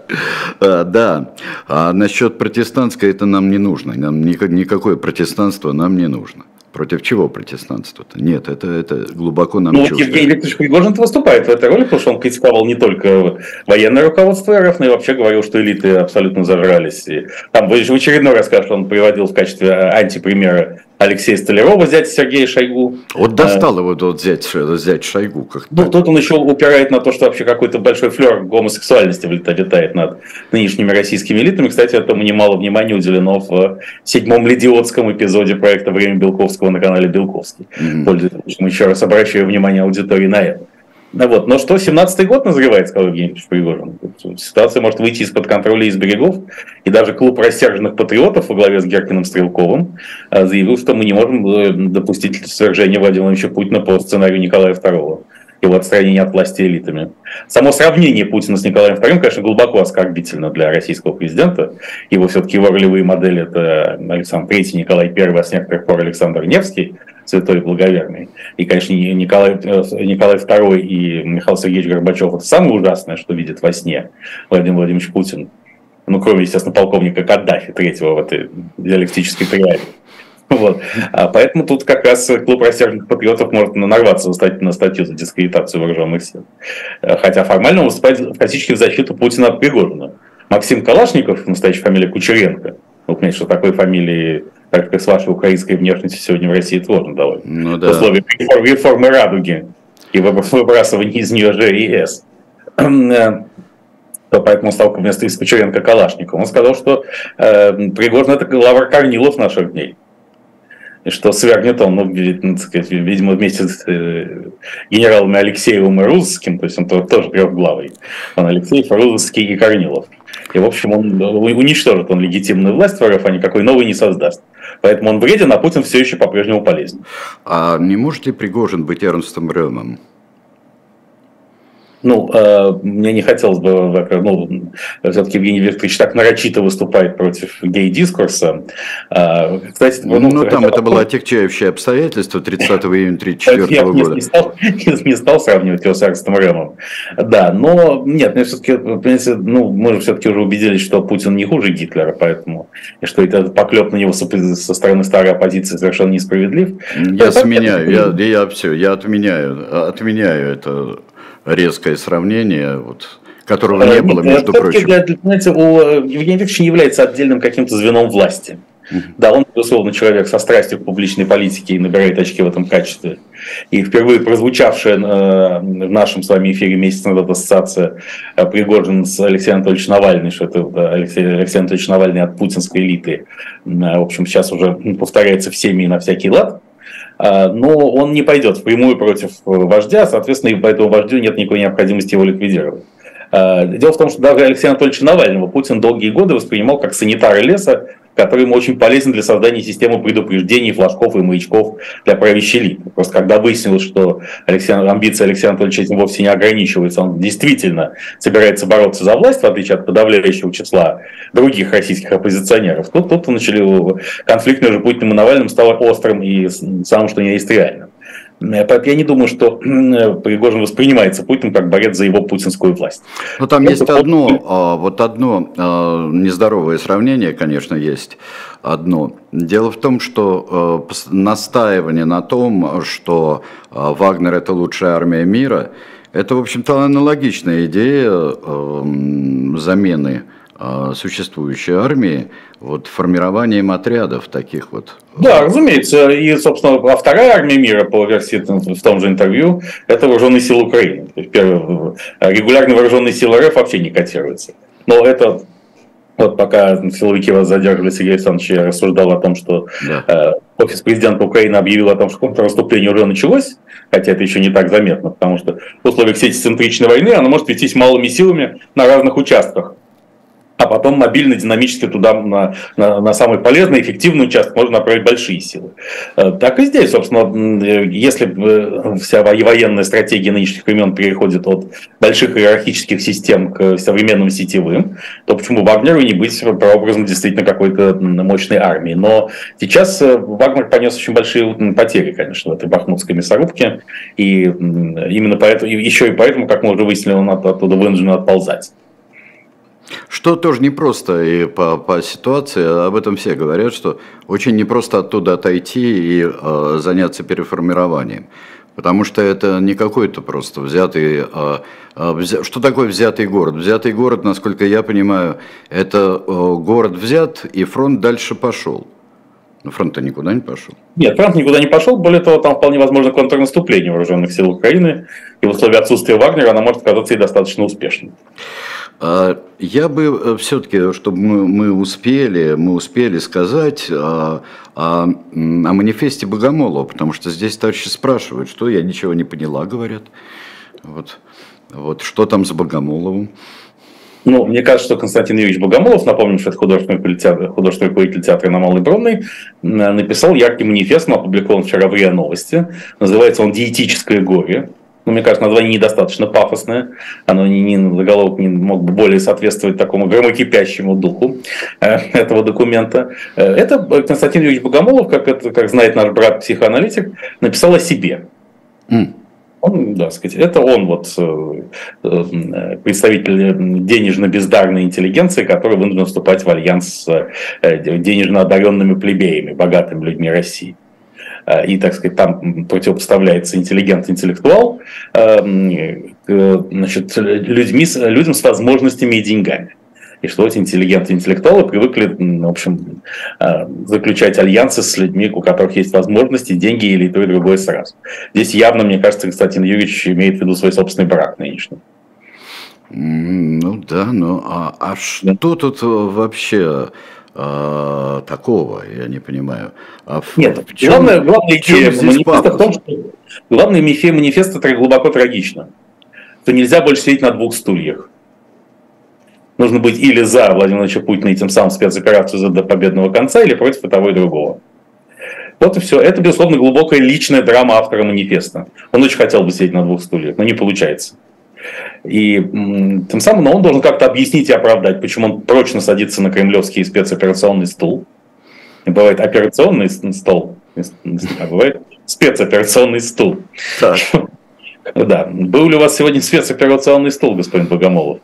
да. А насчет протестантской это нам не нужно. Нам никакое протестанство нам не нужно. Против чего протестанство-то? Нет, это, это глубоко нам ну, чувство. Евгений Викторович Пригожин выступает в этой роли, потому что он критиковал не только военное руководство эр эф, но и вообще говорил, что элиты абсолютно зажрались. И там в очередной раз, что он приводил в качестве антипримера Алексея Столярова, зять Сергея Шойгу. Вот достал его вот взять, взять Шойгу как-то. Ну, тут он еще упирает на то, что вообще какой-то большой флер гомосексуальности летает над нынешними российскими элитами. Кстати, этому немало внимания уделено в седьмом лидиотском эпизоде проекта «Время Белковского» на канале Белковский. Mm-hmm. Пользуясь, еще раз обращаю внимание аудитории на это. Ну, вот. Но что семнадцатый год назревает, сказал Евгений Пригожин. Ситуация может выйти из-под контроля из берегов. И даже клуб рассерженных патриотов во главе с Геркиным Стрелковым заявил, что мы не можем допустить свержения Владимира Владимировича Путина по сценарию Николая второго. Его отстранение от власти элитами. Само сравнение Путина с Николаем вторым, конечно, глубоко оскорбительно для российского президента. Его все-таки его ролевые модели – это Александр Третий, Николай Первый, а с некоторых пор Александр Невский, святой и благоверный. И, конечно, Николай, Николай второй и Михаил Сергеевич Горбачев – это самое ужасное, что видит во сне Владимир Владимирович Путин. Ну, кроме, естественно, полковника Каддафи, третьего в этой диалектической триаде. Вот. А поэтому тут как раз клуб рассерженных патриотов может нарваться на статью за дискредитацию вооруженных сил. Хотя формально он выступает практически в защиту Путина от Пригожина. Максим Калашников, настоящая фамилия Кучеренко, вы понимаете, что такой фамилии, так как с вашей украинской внешностью сегодня в России сложно довольно. Ну, да. В условиях реформы «Радуги» и выбрасывания из нее же и эс. Поэтому стал вместо из Кучеренко Калашников. Он сказал, что э, Пригожин – это Лавр Корнилов наших дней. И что свергнет он, ну, видимо, вместе с э, генералами Алексеевым и Рузским, то есть он тоже трехглавый. Он Алексеев, Рузский и Корнилов. И, в общем, он уничтожит он легитимную власть в эр эф, а никакой новой не создаст. Поэтому он вреден, а Путин все еще по-прежнему полезен. А не может ли Пригожин быть Эрнстом Рёмом? Ну, э, мне не хотелось бы, ну, все-таки Евгений Викторович так нарочито выступает против гей-дискурса. Э, кстати, ну, ну там хотел... это было отягчающее обстоятельство тридцатого июня тысяча девятьсот тридцать четвёртого года. Я не стал, не стал сравнивать его с Арстом Рэмом. Да, но нет, мне все-таки, ну, мы же все-таки уже убедились, что Путин не хуже Гитлера, поэтому, и что это поклеп на него со, со стороны старой оппозиции совершенно несправедлив. Я сменяю, я, я все, я отменяю, отменяю это резкое сравнение, вот, которого не было, между прочим. Для, знаете, у Евгения Викторовича не является отдельным каким-то звеном власти. Uh-huh. Да, он, безусловно, человек со страстью к публичной политике и набирает очки в этом качестве. И впервые прозвучавшая э, в нашем с вами эфире месяц назад ассоциация э, Пригожин с Алексеем Анатольевичем Навальным, что это Алексей, Алексей Анатольевич Навальный от путинской элиты, э, в общем, сейчас уже повторяется всеми и на всякий лад. Но он не пойдет впрямую против вождя, соответственно, и по этому вождю нет никакой необходимости его ликвидировать. Дело в том, что даже Алексея Анатольевича Навального Путин долгие годы воспринимал как санитара леса, который ему очень полезен для создания системы предупреждений, флажков и маячков для правящей элиты. Просто когда выяснилось, что Алексей, амбиции Алексея Анатольевича этим вовсе не ограничиваются, он действительно собирается бороться за власть, в отличие от подавляющего числа других российских оппозиционеров, тут, тут начали конфликт между Путиным и Навальным стал острым и самым что ни есть реальным. Я не думаю, что Пригожин воспринимается Путиным как борец за его путинскую власть. Ну, там это есть это... одно, вот одно нездоровое сравнение, конечно, есть одно. Дело в том, что настаивание на том, что Вагнер – это лучшая армия мира, это, в общем-то, аналогичная идея замены существующей армии вот, формированием отрядов таких вот. Да, разумеется. И, собственно, а вторая армия мира, по версии в том же интервью, это вооруженные силы Украины. То есть, первые, регулярные вооруженные силы РФ вообще не котируются. Но это, вот пока силовики вас задерживали, Сергей Александрович рассуждал о том, что да. э, офис президента Украины объявил о том, что контрнаступление уже началось, хотя это еще не так заметно, потому что в условиях сетицентричной войны оно может вестись малыми силами на разных участках. А потом мобильно, динамически туда на, на, на самый полезный, эффективный участок можно направить большие силы. Так и здесь, собственно, если вся военная стратегия нынешних времен переходит от больших иерархических систем к современным сетевым, то почему Вагнеру не быть прообразом действительно какой-то мощной армии? Но сейчас Вагнер понес очень большие потери, конечно, в этой бахмутской мясорубке, и именно поэтому, еще и поэтому, как мы уже выяснили, он оттуда вынужден отползать. Что тоже непросто и по, по ситуации, об этом все говорят, что очень непросто оттуда отойти и э, заняться переформированием. Потому что это не какой-то просто взятый... Э, э, взя... Что такое взятый город? Взятый город, насколько я понимаю, это э, город взят, и фронт дальше пошел. Но фронт-то никуда не пошел. Нет, фронт никуда не пошел. Более того, там вполне возможно контрнаступление вооруженных сил Украины. И в условиях отсутствия Вагнера она может оказаться и достаточно успешной. Я бы все-таки, чтобы мы, мы успели, мы успели сказать о, о, о манифесте Богомолова, потому что здесь товарищи спрашивают, что я ничего не поняла, говорят. Вот, вот что там с Богомоловым? Ну, мне кажется, что Константин Юрьевич Богомолов, напомним, что это художественный, театр, художественный руководитель театра на Малой Бронной, написал яркий манифест, он опубликован вчера в РИА Новости. Называется он «Диетическое горе». Ну, мне кажется, название недостаточно пафосное. Оно не, не, заголовок не мог бы более соответствовать такому громокипящему духу э, этого документа. Это Константин Юрьевич Богомолов, как, это, как знает наш брат-психоаналитик, написал о себе. Mm. Он, да, сказать, это он, вот, э, представитель денежно-бездарной интеллигенции, который вынужден вступать в альянс с э, денежно одаренными плебеями, богатыми людьми России. И, так сказать, там противопоставляется интеллигент-интеллектуал, значит, людьми, людям с возможностями и деньгами. И что эти интеллигенты-интеллектуалы привыкли, в общем, заключать альянсы с людьми, у которых есть возможности, деньги или то, и другое сразу. Здесь явно, мне кажется, Константин Юрьевич имеет в виду свой собственный брак нынешний. Ну да, ну а, а что да. тут вообще... А, такого, я не понимаю. А в, Нет, в чем, главная, главная идея манифеста в том, что главная идея манифеста глубоко трагична. Что нельзя больше сидеть на двух стульях. Нужно быть или за Владимира Владимировича Путина и тем самым спецоперацию до победного конца, или против и того и другого. Вот и все. Это, безусловно, глубокая личная драма автора манифеста. Он очень хотел бы сидеть на двух стульях, но не получается. И м, тем самым, но он должен как-то объяснить и оправдать, почему он прочно садится на кремлевский спецоперационный стул. И бывает операционный стол, а бывает спецоперационный стул. Так. Да. Был ли у вас сегодня спецоперационный стул, господин Богомолов?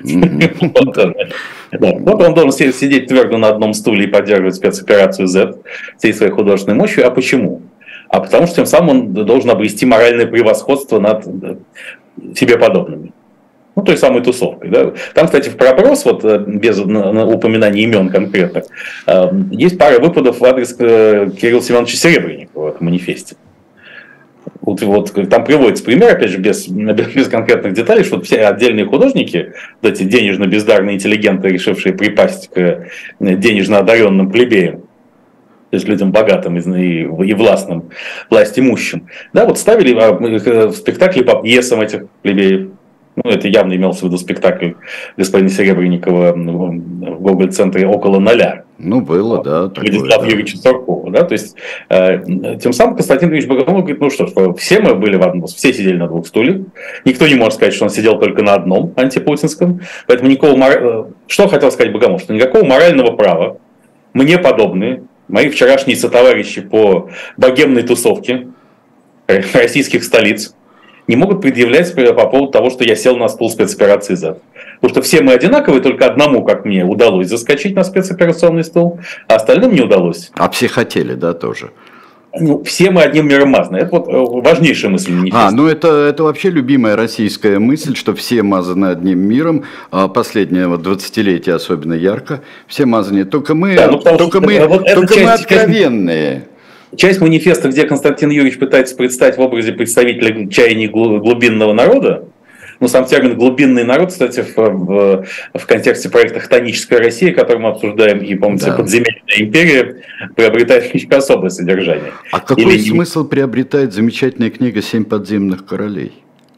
Вот он должен сидеть твердо на одном стуле и поддерживать спецоперацию Z всей своей художественной мощью. А почему? А потому что тем самым он должен обрести моральное превосходство над себе подобными. Ну, той самой тусовкой. Да? Там, кстати, в проброс, вот без упоминания имен конкретных, есть пара выпадов в адрес Кирилла Семеновича Серебренникова в манифесте. Вот, вот, там приводится пример, опять же, без, без конкретных деталей, что вот все отдельные художники, вот эти денежно-бездарные интеллигенты, решившие припасть к денежно одаренным плебеям, то есть людям богатым и, и властным, власть имущим, да, вот ставили в спектакле по пьесам этих плебеев. Ну, это явно имелся в виду спектакль господина Серебренникова в Гоголь-центре «Около ноля». Ну, было, да. Владислава да. Юрьевича Суркова, да, то есть, э, тем самым Константин Ильич Богомолов говорит, ну что ж, все мы были в одном, все сидели на двух стульях, никто не может сказать, что он сидел только на одном антипутинском, поэтому никакого, что хотел сказать Богомолов, что никакого морального права мне подобные, мои вчерашние сотоварищи по богемной тусовке российских столиц, не могут предъявлять по поводу того, что я сел на стул спецоперации Z. Потому что все мы одинаковые, только одному, как мне, удалось заскочить на спецоперационный стул, а остальным не удалось. А все хотели, да, тоже? Ну, все мы одним миром мазаны. Это вот важнейшая мысль манифеста. А, ну это, это вообще любимая российская мысль, что все мазаны одним миром. Последнее вот двадцатилетие особенно ярко. Все мазаны. Только мы, да, ну, только мы, вот только мы часть, откровенные. Часть манифеста, где Константин Юрьевич пытается представить в образе представителя чаяний глубинного народа, ну, сам термин «глубинный народ», кстати, в, в, в контексте проекта «Хтоническая Россия», который мы обсуждаем, и, помните, да. «Подземельная империя», приобретает еще особое содержание. А какой Или... смысл приобретает замечательная книга «Семь подземных королей»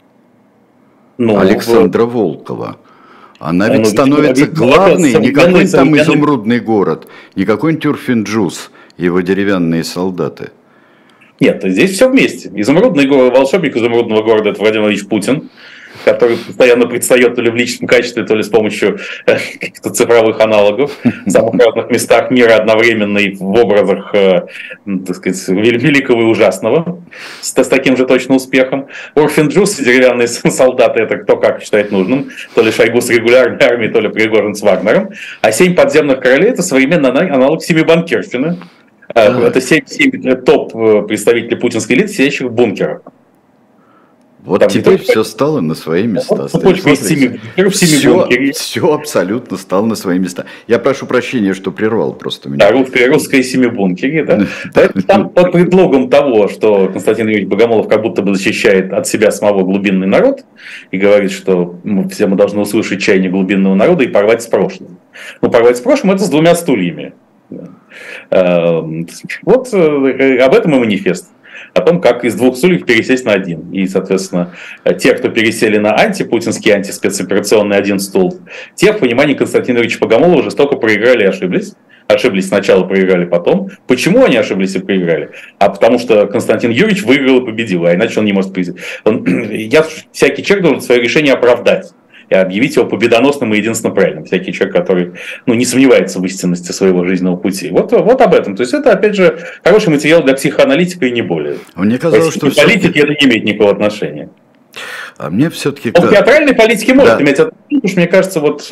ну, Александра в... Волкова? Она ведь ну, становится ведь, главной, не какой-нибудь там изумрудный город, не какой-нибудь Урфин-Джус, его деревянные солдаты. Нет, здесь все вместе. Изумрудный город, волшебник изумрудного города – это Владимир Владимирович Путин, который постоянно предстает то ли в личном качестве, то ли с помощью каких-то цифровых аналогов в самых разных местах мира одновременно и в образах, так сказать, великого и ужасного, с, с таким же точно успехом. Урфин-Джус и деревянные солдаты – это кто как считает нужным, то ли Шойгу с регулярной армией, то ли Пригожин с Вагнером. А семь подземных королей – это современный аналог семи банкирщины. А. Это семь, семь топ представителей путинской элиты, сидящих в бункерах. Вот там теперь все только... стало на свои места. Все, все абсолютно стало на свои места. Я прошу прощения, что прервал просто меня. Да, русская, русская семибункеры, да. Там под предлогом того, что Константин Юрьевич Богомолов как будто бы защищает от себя самого глубинный народ и говорит, что мы, все мы должны услышать чаяние глубинного народа и порвать с прошлым. Ну, порвать с прошлым – это с двумя стульями. Вот об этом и манифест. О том, как из двух стульев пересесть на один. И, соответственно, те, кто пересели на антипутинский, антиспецоперационный один стул, те, в понимании Константина Юрьевича Богомолова, жестоко проиграли и ошиблись. Ошиблись сначала, проиграли потом. Почему они ошиблись и проиграли? А потому что Константин Юрьевич выиграл и победил, а иначе он не может победить. Он, я, всякий человек должен свое решение оправдать и объявить его победоносным и единственно правильным. Всякий человек, который ну, не сомневается в истинности своего жизненного пути. Вот, вот об этом. То есть это, опять же, хороший материал для психоаналитика и не более. Мне казалось, что политики это не имеет никакого отношения. А мне все-таки... Он к театральной политике может да. иметь отношение, потому что, мне кажется, вот,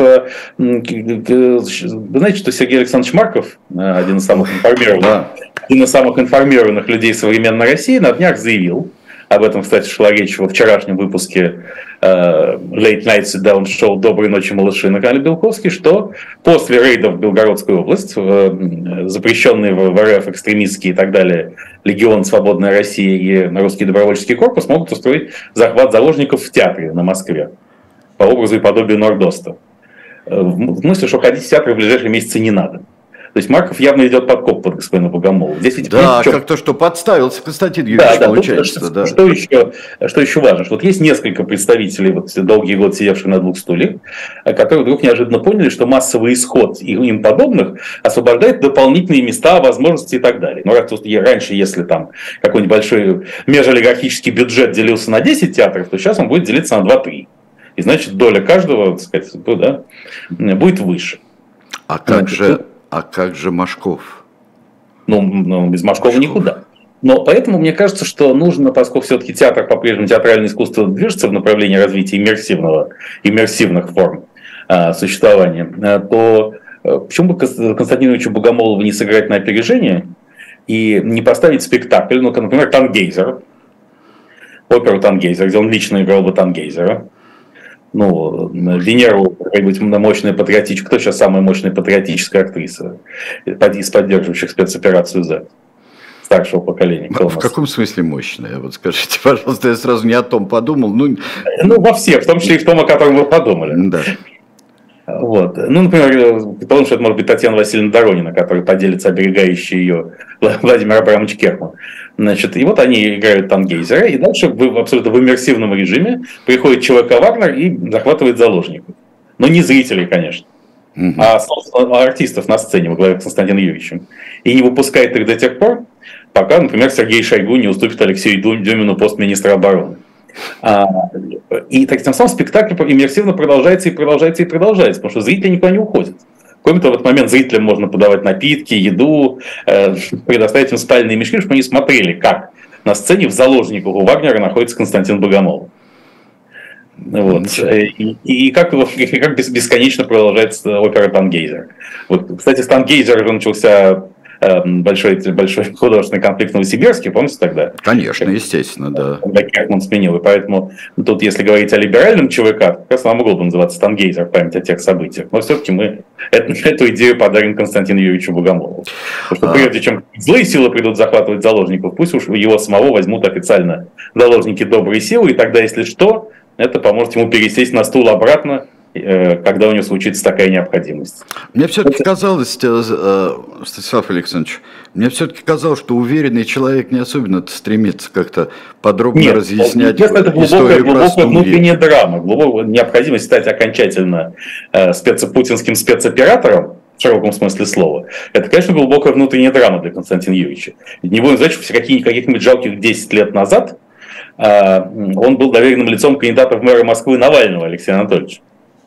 вы знаете, что Сергей Александрович Марков, один из самых информированных, да. один из самых информированных людей современной России, на днях заявил, об этом, кстати, шла речь во вчерашнем выпуске Late Night Sit Down Show «Доброй ночи, малыши» на канале Белковский, что после рейдов в Белгородскую область, запрещенные в РФ экстремистские и так далее, Легион Свободной России и Русский добровольческий корпус могут устроить захват заложников в театре на Москве по образу и подобию Нордоста. В смысле, что ходить в театр в ближайшие месяцы не надо. То есть Марков явно идет подкоп под господина Богомолова. Здесь ведь да, как то, что подставился Константин Юрьевич, да, получается. Да, да. Что, еще, что еще важно? Что вот есть несколько представителей, вот, долгие годы сидевших на двух стульях, которые вдруг неожиданно поняли, что массовый исход и им подобных освобождает дополнительные места, возможности и так далее. Но раз тут раньше, если там какой-нибудь большой межолигархический бюджет делился на десять театров, то сейчас он будет делиться на два-три. И значит, доля каждого, так сказать, да, будет выше. А как же, а как же Машков? Ну, ну без Машкова Машков. Никуда. Но поэтому мне кажется, что нужно, поскольку все-таки театр по-прежнему, театральное искусство движется в направлении развития иммерсивного, иммерсивных форм а, существования, то почему бы Константину Юрьевичу Богомолову не сыграть на опережение и не поставить спектакль, ну, например, «Тангейзер», оперу «Тангейзер», где он лично играл бы Тангейзера. Ну, Венеру, какая-нибудь мощная патриотическая, кто сейчас самая мощная патриотическая актриса из поддерживающих спецоперацию Z? Старшего поколения. В каком смысле мощная? Вот скажите, пожалуйста, я сразу не о том подумал. Ну, ну во всех, в том числе и в том, о котором вы подумали. Да. Вот. Ну, например, потому что это может быть Татьяна Васильевна Доронина, которая поделится оберегающей ее Владимир Абрамович Керман. Значит, и вот они играют Тангейзера, и дальше в, абсолютно в иммерсивном режиме приходит ЧВК «Вагнер» и захватывает заложников. Но не зрителей, конечно, угу. а, а артистов на сцене во главе с Константином Юрьевичем. И не выпускает их до тех пор, пока, например, Сергей Шойгу не уступит Алексею Дюмину пост министра обороны. А, и так, тем самым спектакль иммерсивно продолжается и продолжается и продолжается, потому что зрители никуда не уходят. Кроме того, в этот момент зрителям можно подавать напитки, еду, э, предоставить им спальные мешки, чтобы они смотрели, как на сцене в заложниках у Вагнера находится Константин Богомолов. Вот. И, и как, и как бесконечно продолжается опера «Тангейзер». Вот, кстати, с «Тангейзера» уже начался большой, большой художественный конфликт в Новосибирске, помните тогда? Конечно, как, естественно, да. Когда Керман сменил, и поэтому тут, если говорить о либеральном ЧВК, как раз она могла бы называться «Тангейзер» в память о тех событиях. Но все-таки мы эту, эту идею подарим Константину Юрьевичу Богомолову. Потому что а... прежде чем злые силы придут захватывать заложников, пусть уж его самого возьмут официально заложники добрые силы, и тогда, если что, это поможет ему пересесть на стул обратно, когда у него случится такая необходимость. Мне все-таки казалось, Станислав Александрович, мне все-таки казалось, что уверенный человек не особенно стремится как-то подробно Нет, разъяснять это глубокая, глубокая внутренняя драма, глубокая необходимость стать окончательно спецпутинским спецоператором, в широком смысле слова. Это, конечно, глубокая внутренняя драма для Константина Юрьевича. Не будем знать, что каких-нибудь жалких десять лет назад он был доверенным лицом кандидата в мэры Москвы Навального Алексея Анатольевича.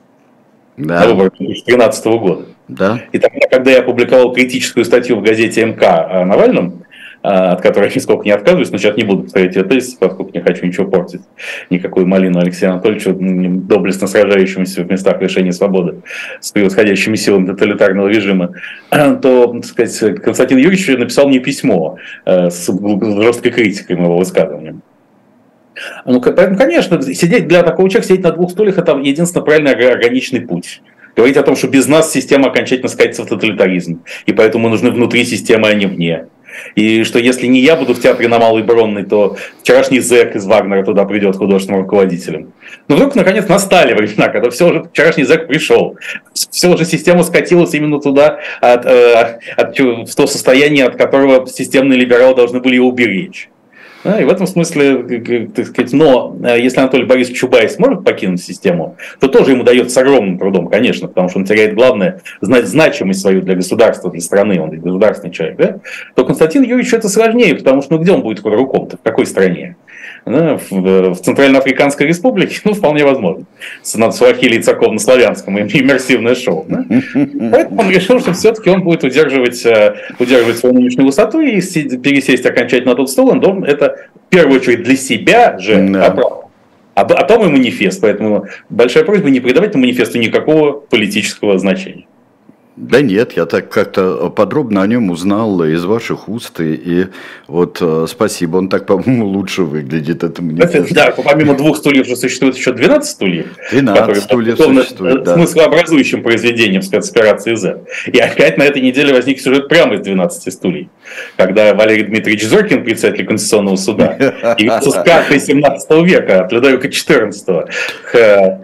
Да. На выборах две тысячи тринадцатого года. Да. И тогда, когда я опубликовал критическую статью в газете МК о Навальном, от которой я нисколько не отказываюсь, но сейчас не буду повторять ее тезис, поскольку не хочу ничего портить, никакую малину Алексею Анатольевичу, доблестно сражающемуся в местах лишения свободы с превосходящими силами тоталитарного режима, то, так сказать, Константин Юрьевич написал мне письмо с жесткой критикой моего высказывания. Ну, поэтому, конечно, сидеть для такого человека, сидеть на двух стульях, это единственно правильный органичный путь. Говорить о том, что без нас система окончательно скатится в тоталитаризм, и поэтому мы нужны внутри системы, а не вне. И что если не я буду в театре на Малой Бронной, то вчерашний зэк из Вагнера туда придет художественным руководителем. Но вдруг, наконец, настали времена, когда все уже, вчерашний зэк пришел. Все уже система скатилась именно туда, от, от, от, в то состояние, от которого системные либералы должны были его уберечь. Да, и в этом смысле, так сказать, но если Анатолий Борисович Чубайс сможет покинуть систему, то тоже ему дается с огромным трудом, конечно, потому что он теряет главное, знать значимость свою для государства, для страны, он государственный человек, да? То Константину Юрьевичу это сложнее, потому что ну где он будет ходоруком-то, в какой стране? Да, в, в Центральноафриканской республике, ну, вполне возможно. На Суахили и церковно-славянском иммерсивное шоу. Да? Поэтому он решил, что все-таки он будет удерживать, удерживать свою нынешнюю высоту и пересесть окончательно на тот стол. Он должен это в первую очередь для себя же оправдать. А, а потом и манифест. Поэтому большая просьба не придавать этому манифесту никакого политического значения. Да нет, я так как-то подробно о нем узнал из ваших уст, и, и вот э, спасибо, он так, по-моему, лучше выглядит. Это мне да, помимо двух стульев же существует еще двенадцать стульев. двенадцать стульев существует, да. Смыслообразующим произведением спецоперации Z. И опять на этой неделе возник сюжет прямо из двенадцати стульев, когда Валерий Дмитриевич Зорькин, председатель Конституционного суда, явился с картой семнадцатого века, от Людовика четырнадцатого, к...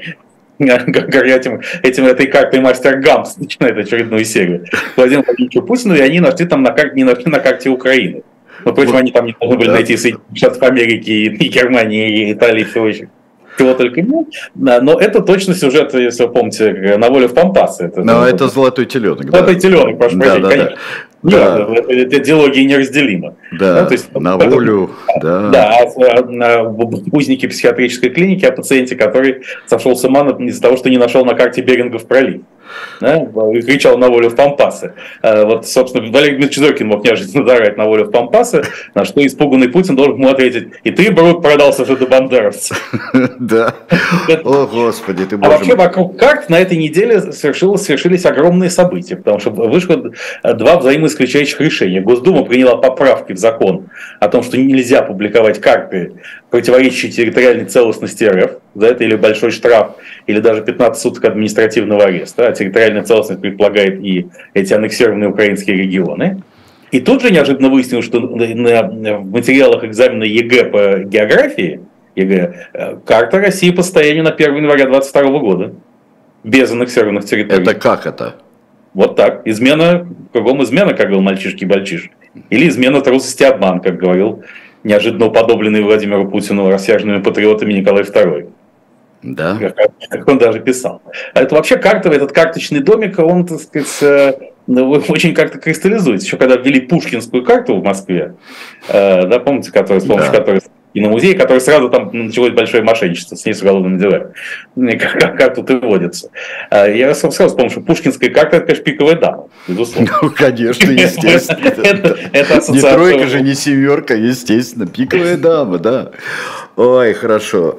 Этим, этим, этой картой мастер Гамс начинает очередную серию Владимиру Владимировичу Путину, и они нашли там на карте, не нашли на карте Украины. Но, впрочем, вот, они там не должны были да. найти Соединенных Штатов Америки, и, и Германии, и Италии, и всего еще. Чего только нет. Но это точно сюжет, если вы помните, «На воле в Пампасы». Это, Но это «Золотой теленок». «Золотой да. теленок», прошу да, прощения, да, конечно. Нет, да. это, это диалогия неразделима. Да, да, то есть, на это, волю. Да, да о, о узнике психиатрической клиники, о пациенте, который сошел с ума из-за того, что не нашел на карте Берингов пролив. Да, и кричал на волю в Пампасы. Вот, собственно, Валерий Дмитриевич Зорькин мог неожиданно заорать на волю в Пампасы, на что испуганный Путин должен ему ответить: и ты, Брут, продался же до бандеровцев. Да. О, Господи, ты боже мой. А вообще вокруг карт на этой неделе совершились огромные события, потому что вышло два взаимоисключающих решения. Госдума приняла поправки в закон о том, что нельзя публиковать карты, противоречащие территориальной целостности РФ. За это или большой штраф, или даже пятнадцать суток административного ареста. А территориальная целостность предполагает и эти аннексированные украинские регионы. И тут же неожиданно выяснилось, что в материалах экзамена ЕГЭ по географии ЕГЭ карта России по состоянию на первое января двадцать второго года. Без аннексированных территорий. Это как это? Вот так. Измена, кругом измена, как говорил мальчишки-бальчиш. Или измена, трусость и обман, как говорил неожиданно уподобленный Владимиру Путину рассерженными патриотами Николай второй. Да. Как он даже писал. А это вообще карта, этот карточный домик, он, так сказать, очень как-то кристаллизуется. Еще когда ввели Пушкинскую карту в Москве, да, помните, который, с помощью да. которой и на музей, который сразу там началось большое мошенничество, с ней с уголовными делами, как, как тут и водится. Я сразу вспомнил, что Пушкинская карта — это, конечно, пиковая дама, безусловно. Ну, конечно, естественно. Не тройка же, не семерка, естественно, пиковая дама, да. Ой, хорошо.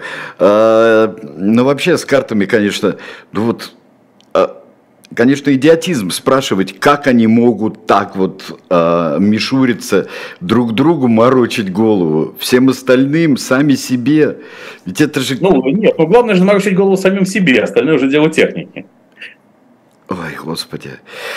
Ну, вообще, с картами, конечно, ну вот... Конечно, идиотизм спрашивать, как они могут так вот э, мишуриться, друг другу морочить голову, всем остальным, сами себе. Ведь это же... Ну, нет, ну главное же морочить голову самим себе, остальное уже дело техники. Ой, Господи.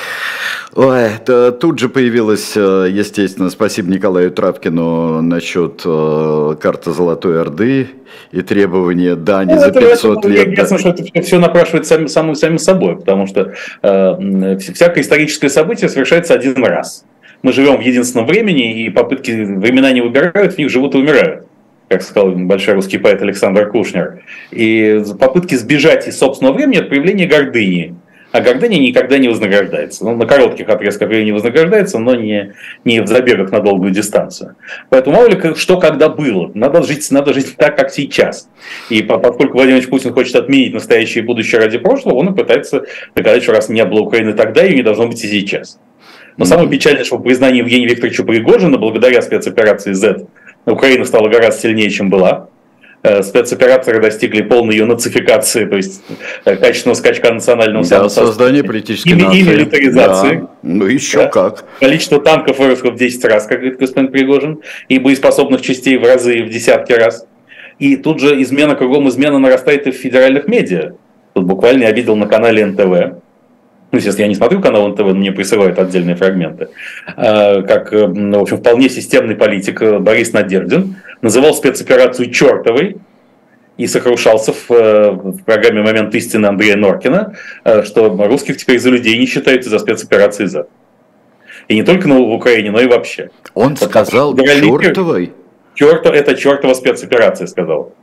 Ой, это, тут же появилось, естественно, спасибо Николаю Травкину насчет э, карты Золотой Орды и требования дани ну, за пятьсот лет. Ясно, что это все напрашивает сами, самим, самим собой, потому что э, всякое историческое событие совершается один раз. Мы живем в единственном времени, и попытки времена не выбирают, в них живут и умирают, как сказал большой русский поэт Александр Кушнер. И попытки сбежать из собственного времени — это проявление гордыни. А гордыня никогда не вознаграждается. Ну, на коротких отрезках времени вознаграждается, но не, не в забегах на долгую дистанцию. Поэтому мало ли что когда было. Надо жить, надо жить так, как сейчас. И поскольку Владимир Ильич Путин хочет отменить настоящее и будущее ради прошлого, он и пытается доказать, что раз не было Украины тогда, ее не должно быть и сейчас. Но mm-hmm. самое печальное, что по признанию Евгения Викторовича Пригожина, благодаря спецоперации Z, Украина стала гораздо сильнее, чем была. Спецоператоры достигли полной ее нацификации, то есть качественного скачка национального да, создания политической и, нации. И милитаризации. Да. Ну еще да. как. Количество танков выросло в десять раз, как говорит господин Пригожин, и боеспособных частей в разы, в десятки раз. И тут же измена, кругом измена нарастает и в федеральных медиа. Тут буквально я видел на канале эн тэ вэ. Ну, естественно, я не смотрю канал эн тэ вэ, но мне присылают отдельные фрагменты. Как, в общем, вполне системный политик Борис Надеждин называл спецоперацию чертовой и сокрушался в, в программе «Момент истины» Андрея Норкина, что русских теперь за людей не считают из-за спецоперации Z. И не только в Украине, но и вообще. Он вот сказал чертовой? Чертов, это чертова спецоперация, сказал.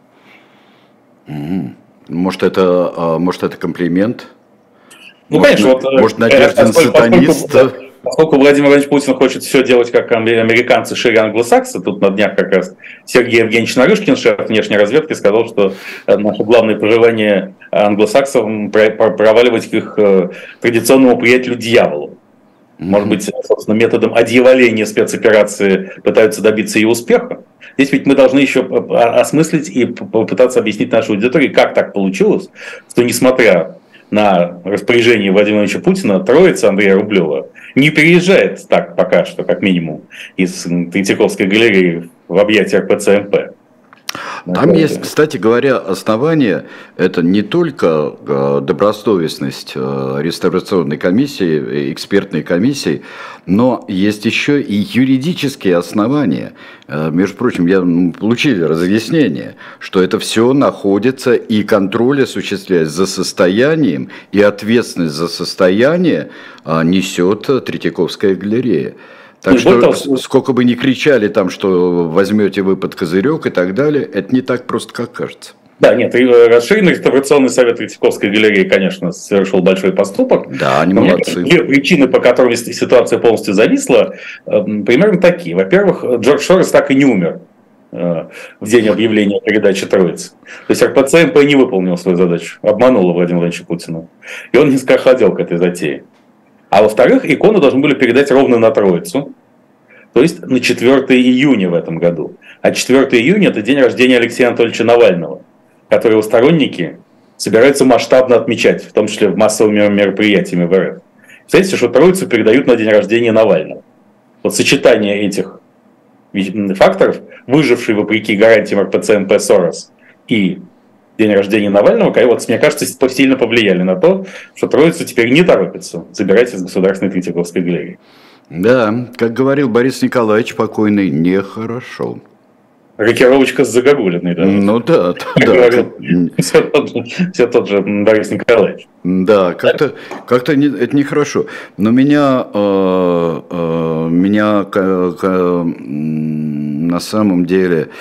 Mm-hmm. Может, это, может, это комплимент? Ну, может, конечно, вот... Может, Надеждин сатанист? Поскольку, поскольку Владимир Владимирович Путин хочет все делать, как американцы, шире англосаксы, тут на днях как раз Сергей Евгеньевич Нарышкин, шеф внешней разведки, сказал, что наше главное пожелание англосаксов проваливать к их традиционному приятелю дьяволу. Может быть, собственно, методом одьяволения спецоперации пытаются добиться и успеха. Здесь ведь мы должны еще осмыслить и попытаться объяснить нашей аудитории, как так получилось, что несмотря на распоряжение Владимира Владимировича Путина, троица Андрея Рублева не переезжает так пока что, как минимум, из Третьяковской галереи в объятия эр пэ цэ эм пэ. Там есть, кстати говоря, основания, это не только добросовестность реставрационной комиссии, экспертной комиссии, но есть еще и юридические основания. Между прочим, я получили разъяснение, что это все находится и контроль осуществляется за состоянием, и ответственность за состояние несет Третьяковская галерея. Так что, того, сколько бы ни кричали там, что возьмете вы под козырек и так далее, это не так просто, как кажется. Да, нет, и расширенный реставрационный совет Третьяковской галереи, конечно, совершил большой поступок. Да, они молодцы. Две причины, по которым ситуация полностью зависла, примерно такие. Во-первых, Джордж Сорос так и не умер в день объявления передачи Троицы. То есть эр пэ цэ эм пэ не выполнил свою задачу, обманула Владимира Владимировича Путина. И он не снисходил к этой затее. А во-вторых, икону должны были передать ровно на Троицу, то есть на четвёртое июня в этом году. А четвёртое июня – это день рождения Алексея Анатольевича Навального, который его сторонники собираются масштабно отмечать, в том числе в массовыми мероприятиями в эр эф. Представляете, что Троицу передают на день рождения Навального. Вот сочетание этих факторов, выживший вопреки гарантиям эр пэ цэ эм пэ Сорос и день рождения Навального, вот, мне кажется, сильно повлияли на то, что Троицу теперь не торопится забирать из Государственной Третьяковской галереи. Да, как говорил Борис Николаевич покойный, нехорошо. Рокировочка с загогулиной, да? Ну да, как да. Говорил, все, тот же, все тот же Борис Николаевич. Да, как-то, как-то не, это нехорошо. Но меня, э, э, меня к, к, на самом деле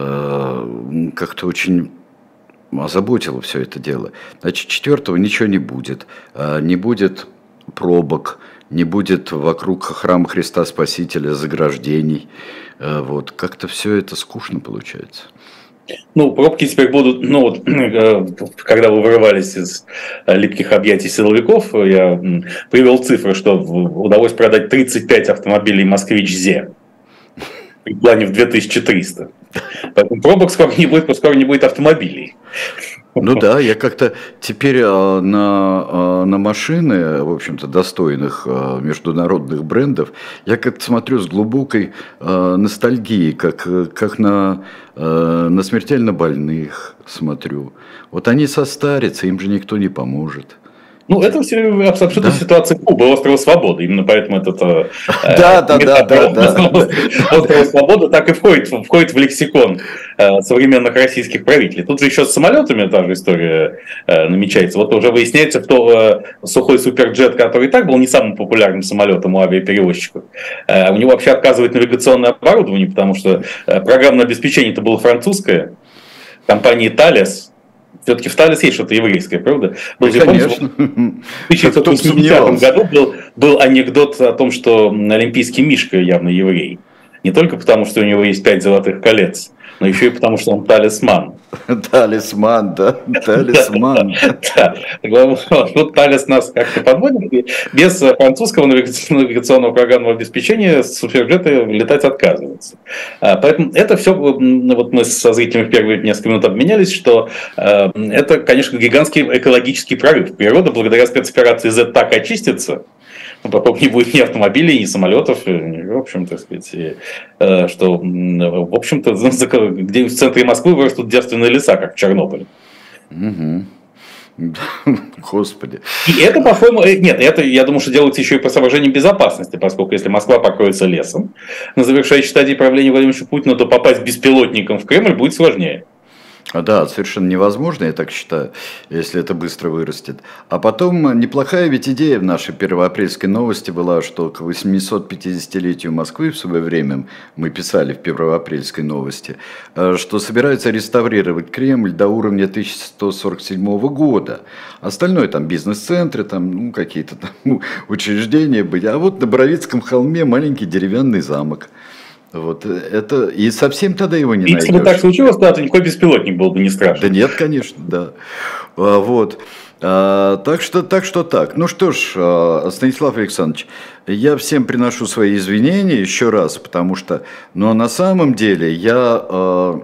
э, как-то очень озаботило все это дело. Значит, четвертого ничего не будет. Не будет пробок, не будет вокруг храма Христа Спасителя заграждений. Вот. Как-то все это скучно получается. Ну, пробки теперь будут, ну вот, когда вы вырывались из липких объятий силовиков, я привел цифры, что удалось продать тридцать пять автомобилей «Москвич-Зе» при плане в две тысячи триста. Поэтому пробок скоро не будет, скоро не будет автомобилей. Ну да, я как-то теперь на, на машины, в общем-то, достойных международных брендов, я как-то смотрю с глубокой ностальгией, как, как на, на смертельно больных смотрю. Вот они состарятся, им же никто не поможет. Ну, это абсолютно да. Ситуация Кубы, острова Свободы. Именно поэтому этот да, да, да, да, остров Свободы так и входит, входит в лексикон современных российских правителей. Тут же еще с самолетами та же история намечается. Вот уже выясняется, что сухой суперджет, который и так был не самым популярным самолетом у авиаперевозчиков, у него вообще отказывает навигационное оборудование, потому что программное обеспечение-то было французское, компании Thales. Все-таки в Thales есть что-то еврейское, правда? Был, конечно. В тысяча девятьсот восьмидесятом году был, был анекдот о том, что олимпийский мишка явно еврей. Не только потому, что у него есть пять золотых колец, но еще и потому, что он талисман. Талисман, да, талисман. Да, вот Thales нас как-то подводит. Без французского навигационного программного обеспечения суперджеты летать отказываются. Поэтому это все, вот мы со зрителями в первые несколько минут обменялись, что это, конечно, гигантский экологический прорыв. Природа благодаря спецоперации Z так очистится, не будет ни автомобилей, ни самолетов, в общем, так сказать, что, в общем-то, где в центре Москвы вырастут девственные леса, как в Чернобыле. Угу. Господи. И это, по-моему, нет, это, я думаю, что делается еще и по соображениям безопасности, поскольку если Москва покроется лесом на завершающей стадии правления Владимира Путина, то попасть беспилотником в Кремль будет сложнее. Да, совершенно невозможно, я так считаю, если это быстро вырастет. А потом неплохая ведь идея в нашей первоапрельской новости была, что к восьмисот-пятидесятилетию Москвы в свое время, мы писали в первоапрельской новости, что собираются реставрировать Кремль до уровня тысяча сто сорок седьмого года. Остальное там бизнес-центры, там ну, какие-то там ну, учреждения были. А вот на Боровицком холме маленький деревянный замок. Вот это и совсем тогда его не найдешь. Если бы так случилось, да, то никакой беспилотник был бы не страшен. Да нет, конечно, да. Вот. А, так что, так что так. Ну что ж, Станислав Александрович, я всем приношу свои извинения еще раз, потому что, но на самом деле я,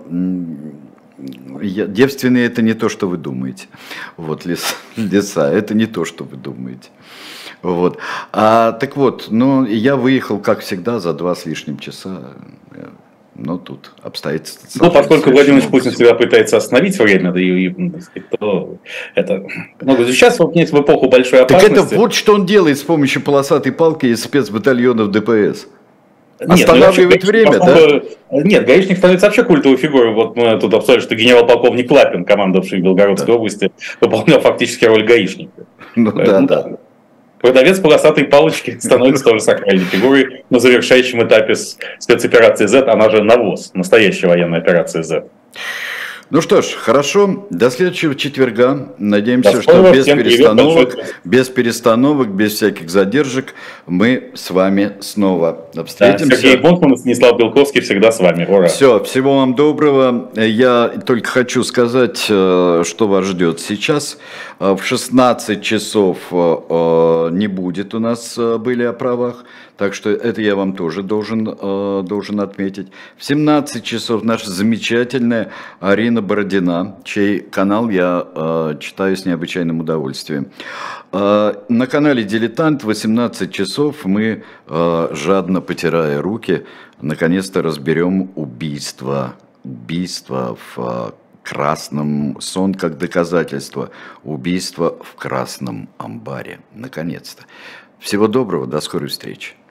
я девственные это не то, что вы думаете. Вот леса, леса, это не то, что вы думаете. Вот. А, так вот, ну, я выехал, как всегда, за два с лишним часа. Но тут обстоятельства... Ну, поскольку Владимир Путин себя пытается остановить время, да и, то это... Ну, сейчас вот нет в эпоху большой опасности. Так это вот что он делает с помощью полосатой палки из спецбатальонов Дэ Пэ Эс. Нет, останавливает ну, время, да? Нет, гаишник становится вообще культовой фигурой. Вот мы тут обсуждали, что генерал-полковник Лапин, командовавший в Белгородской да. области, выполнял фактически роль гаишника. Ну Поэтому, да, да. Продавец полосатой палочки становится тоже сакральной фигурой на завершающем этапе спецоперации Z, она же НАВОЗ, настоящая военная операция Z. Ну что ж, хорошо. До следующего четверга. Надеемся, до что без перестановок, без перестановок, без всяких задержек мы с вами снова встретимся. Да, Сергей Бонтман и Станислав Белковский всегда с вами. Ура. Все, всего вам доброго. Я только хочу сказать, что вас ждет сейчас. В шестнадцать часов не будет у нас «Были о правах». Так что это я вам тоже должен, должен отметить. В семнадцать часов наша замечательная Арина Бородина, чей канал я читаю с необычайным удовольствием. На канале «Дилетант» в восемнадцать часов мы, жадно потирая руки, наконец-то разберем убийство. Убийство в красном, сон как доказательство. Убийство в красном амбаре. Наконец-то. Всего доброго, до скорой встречи.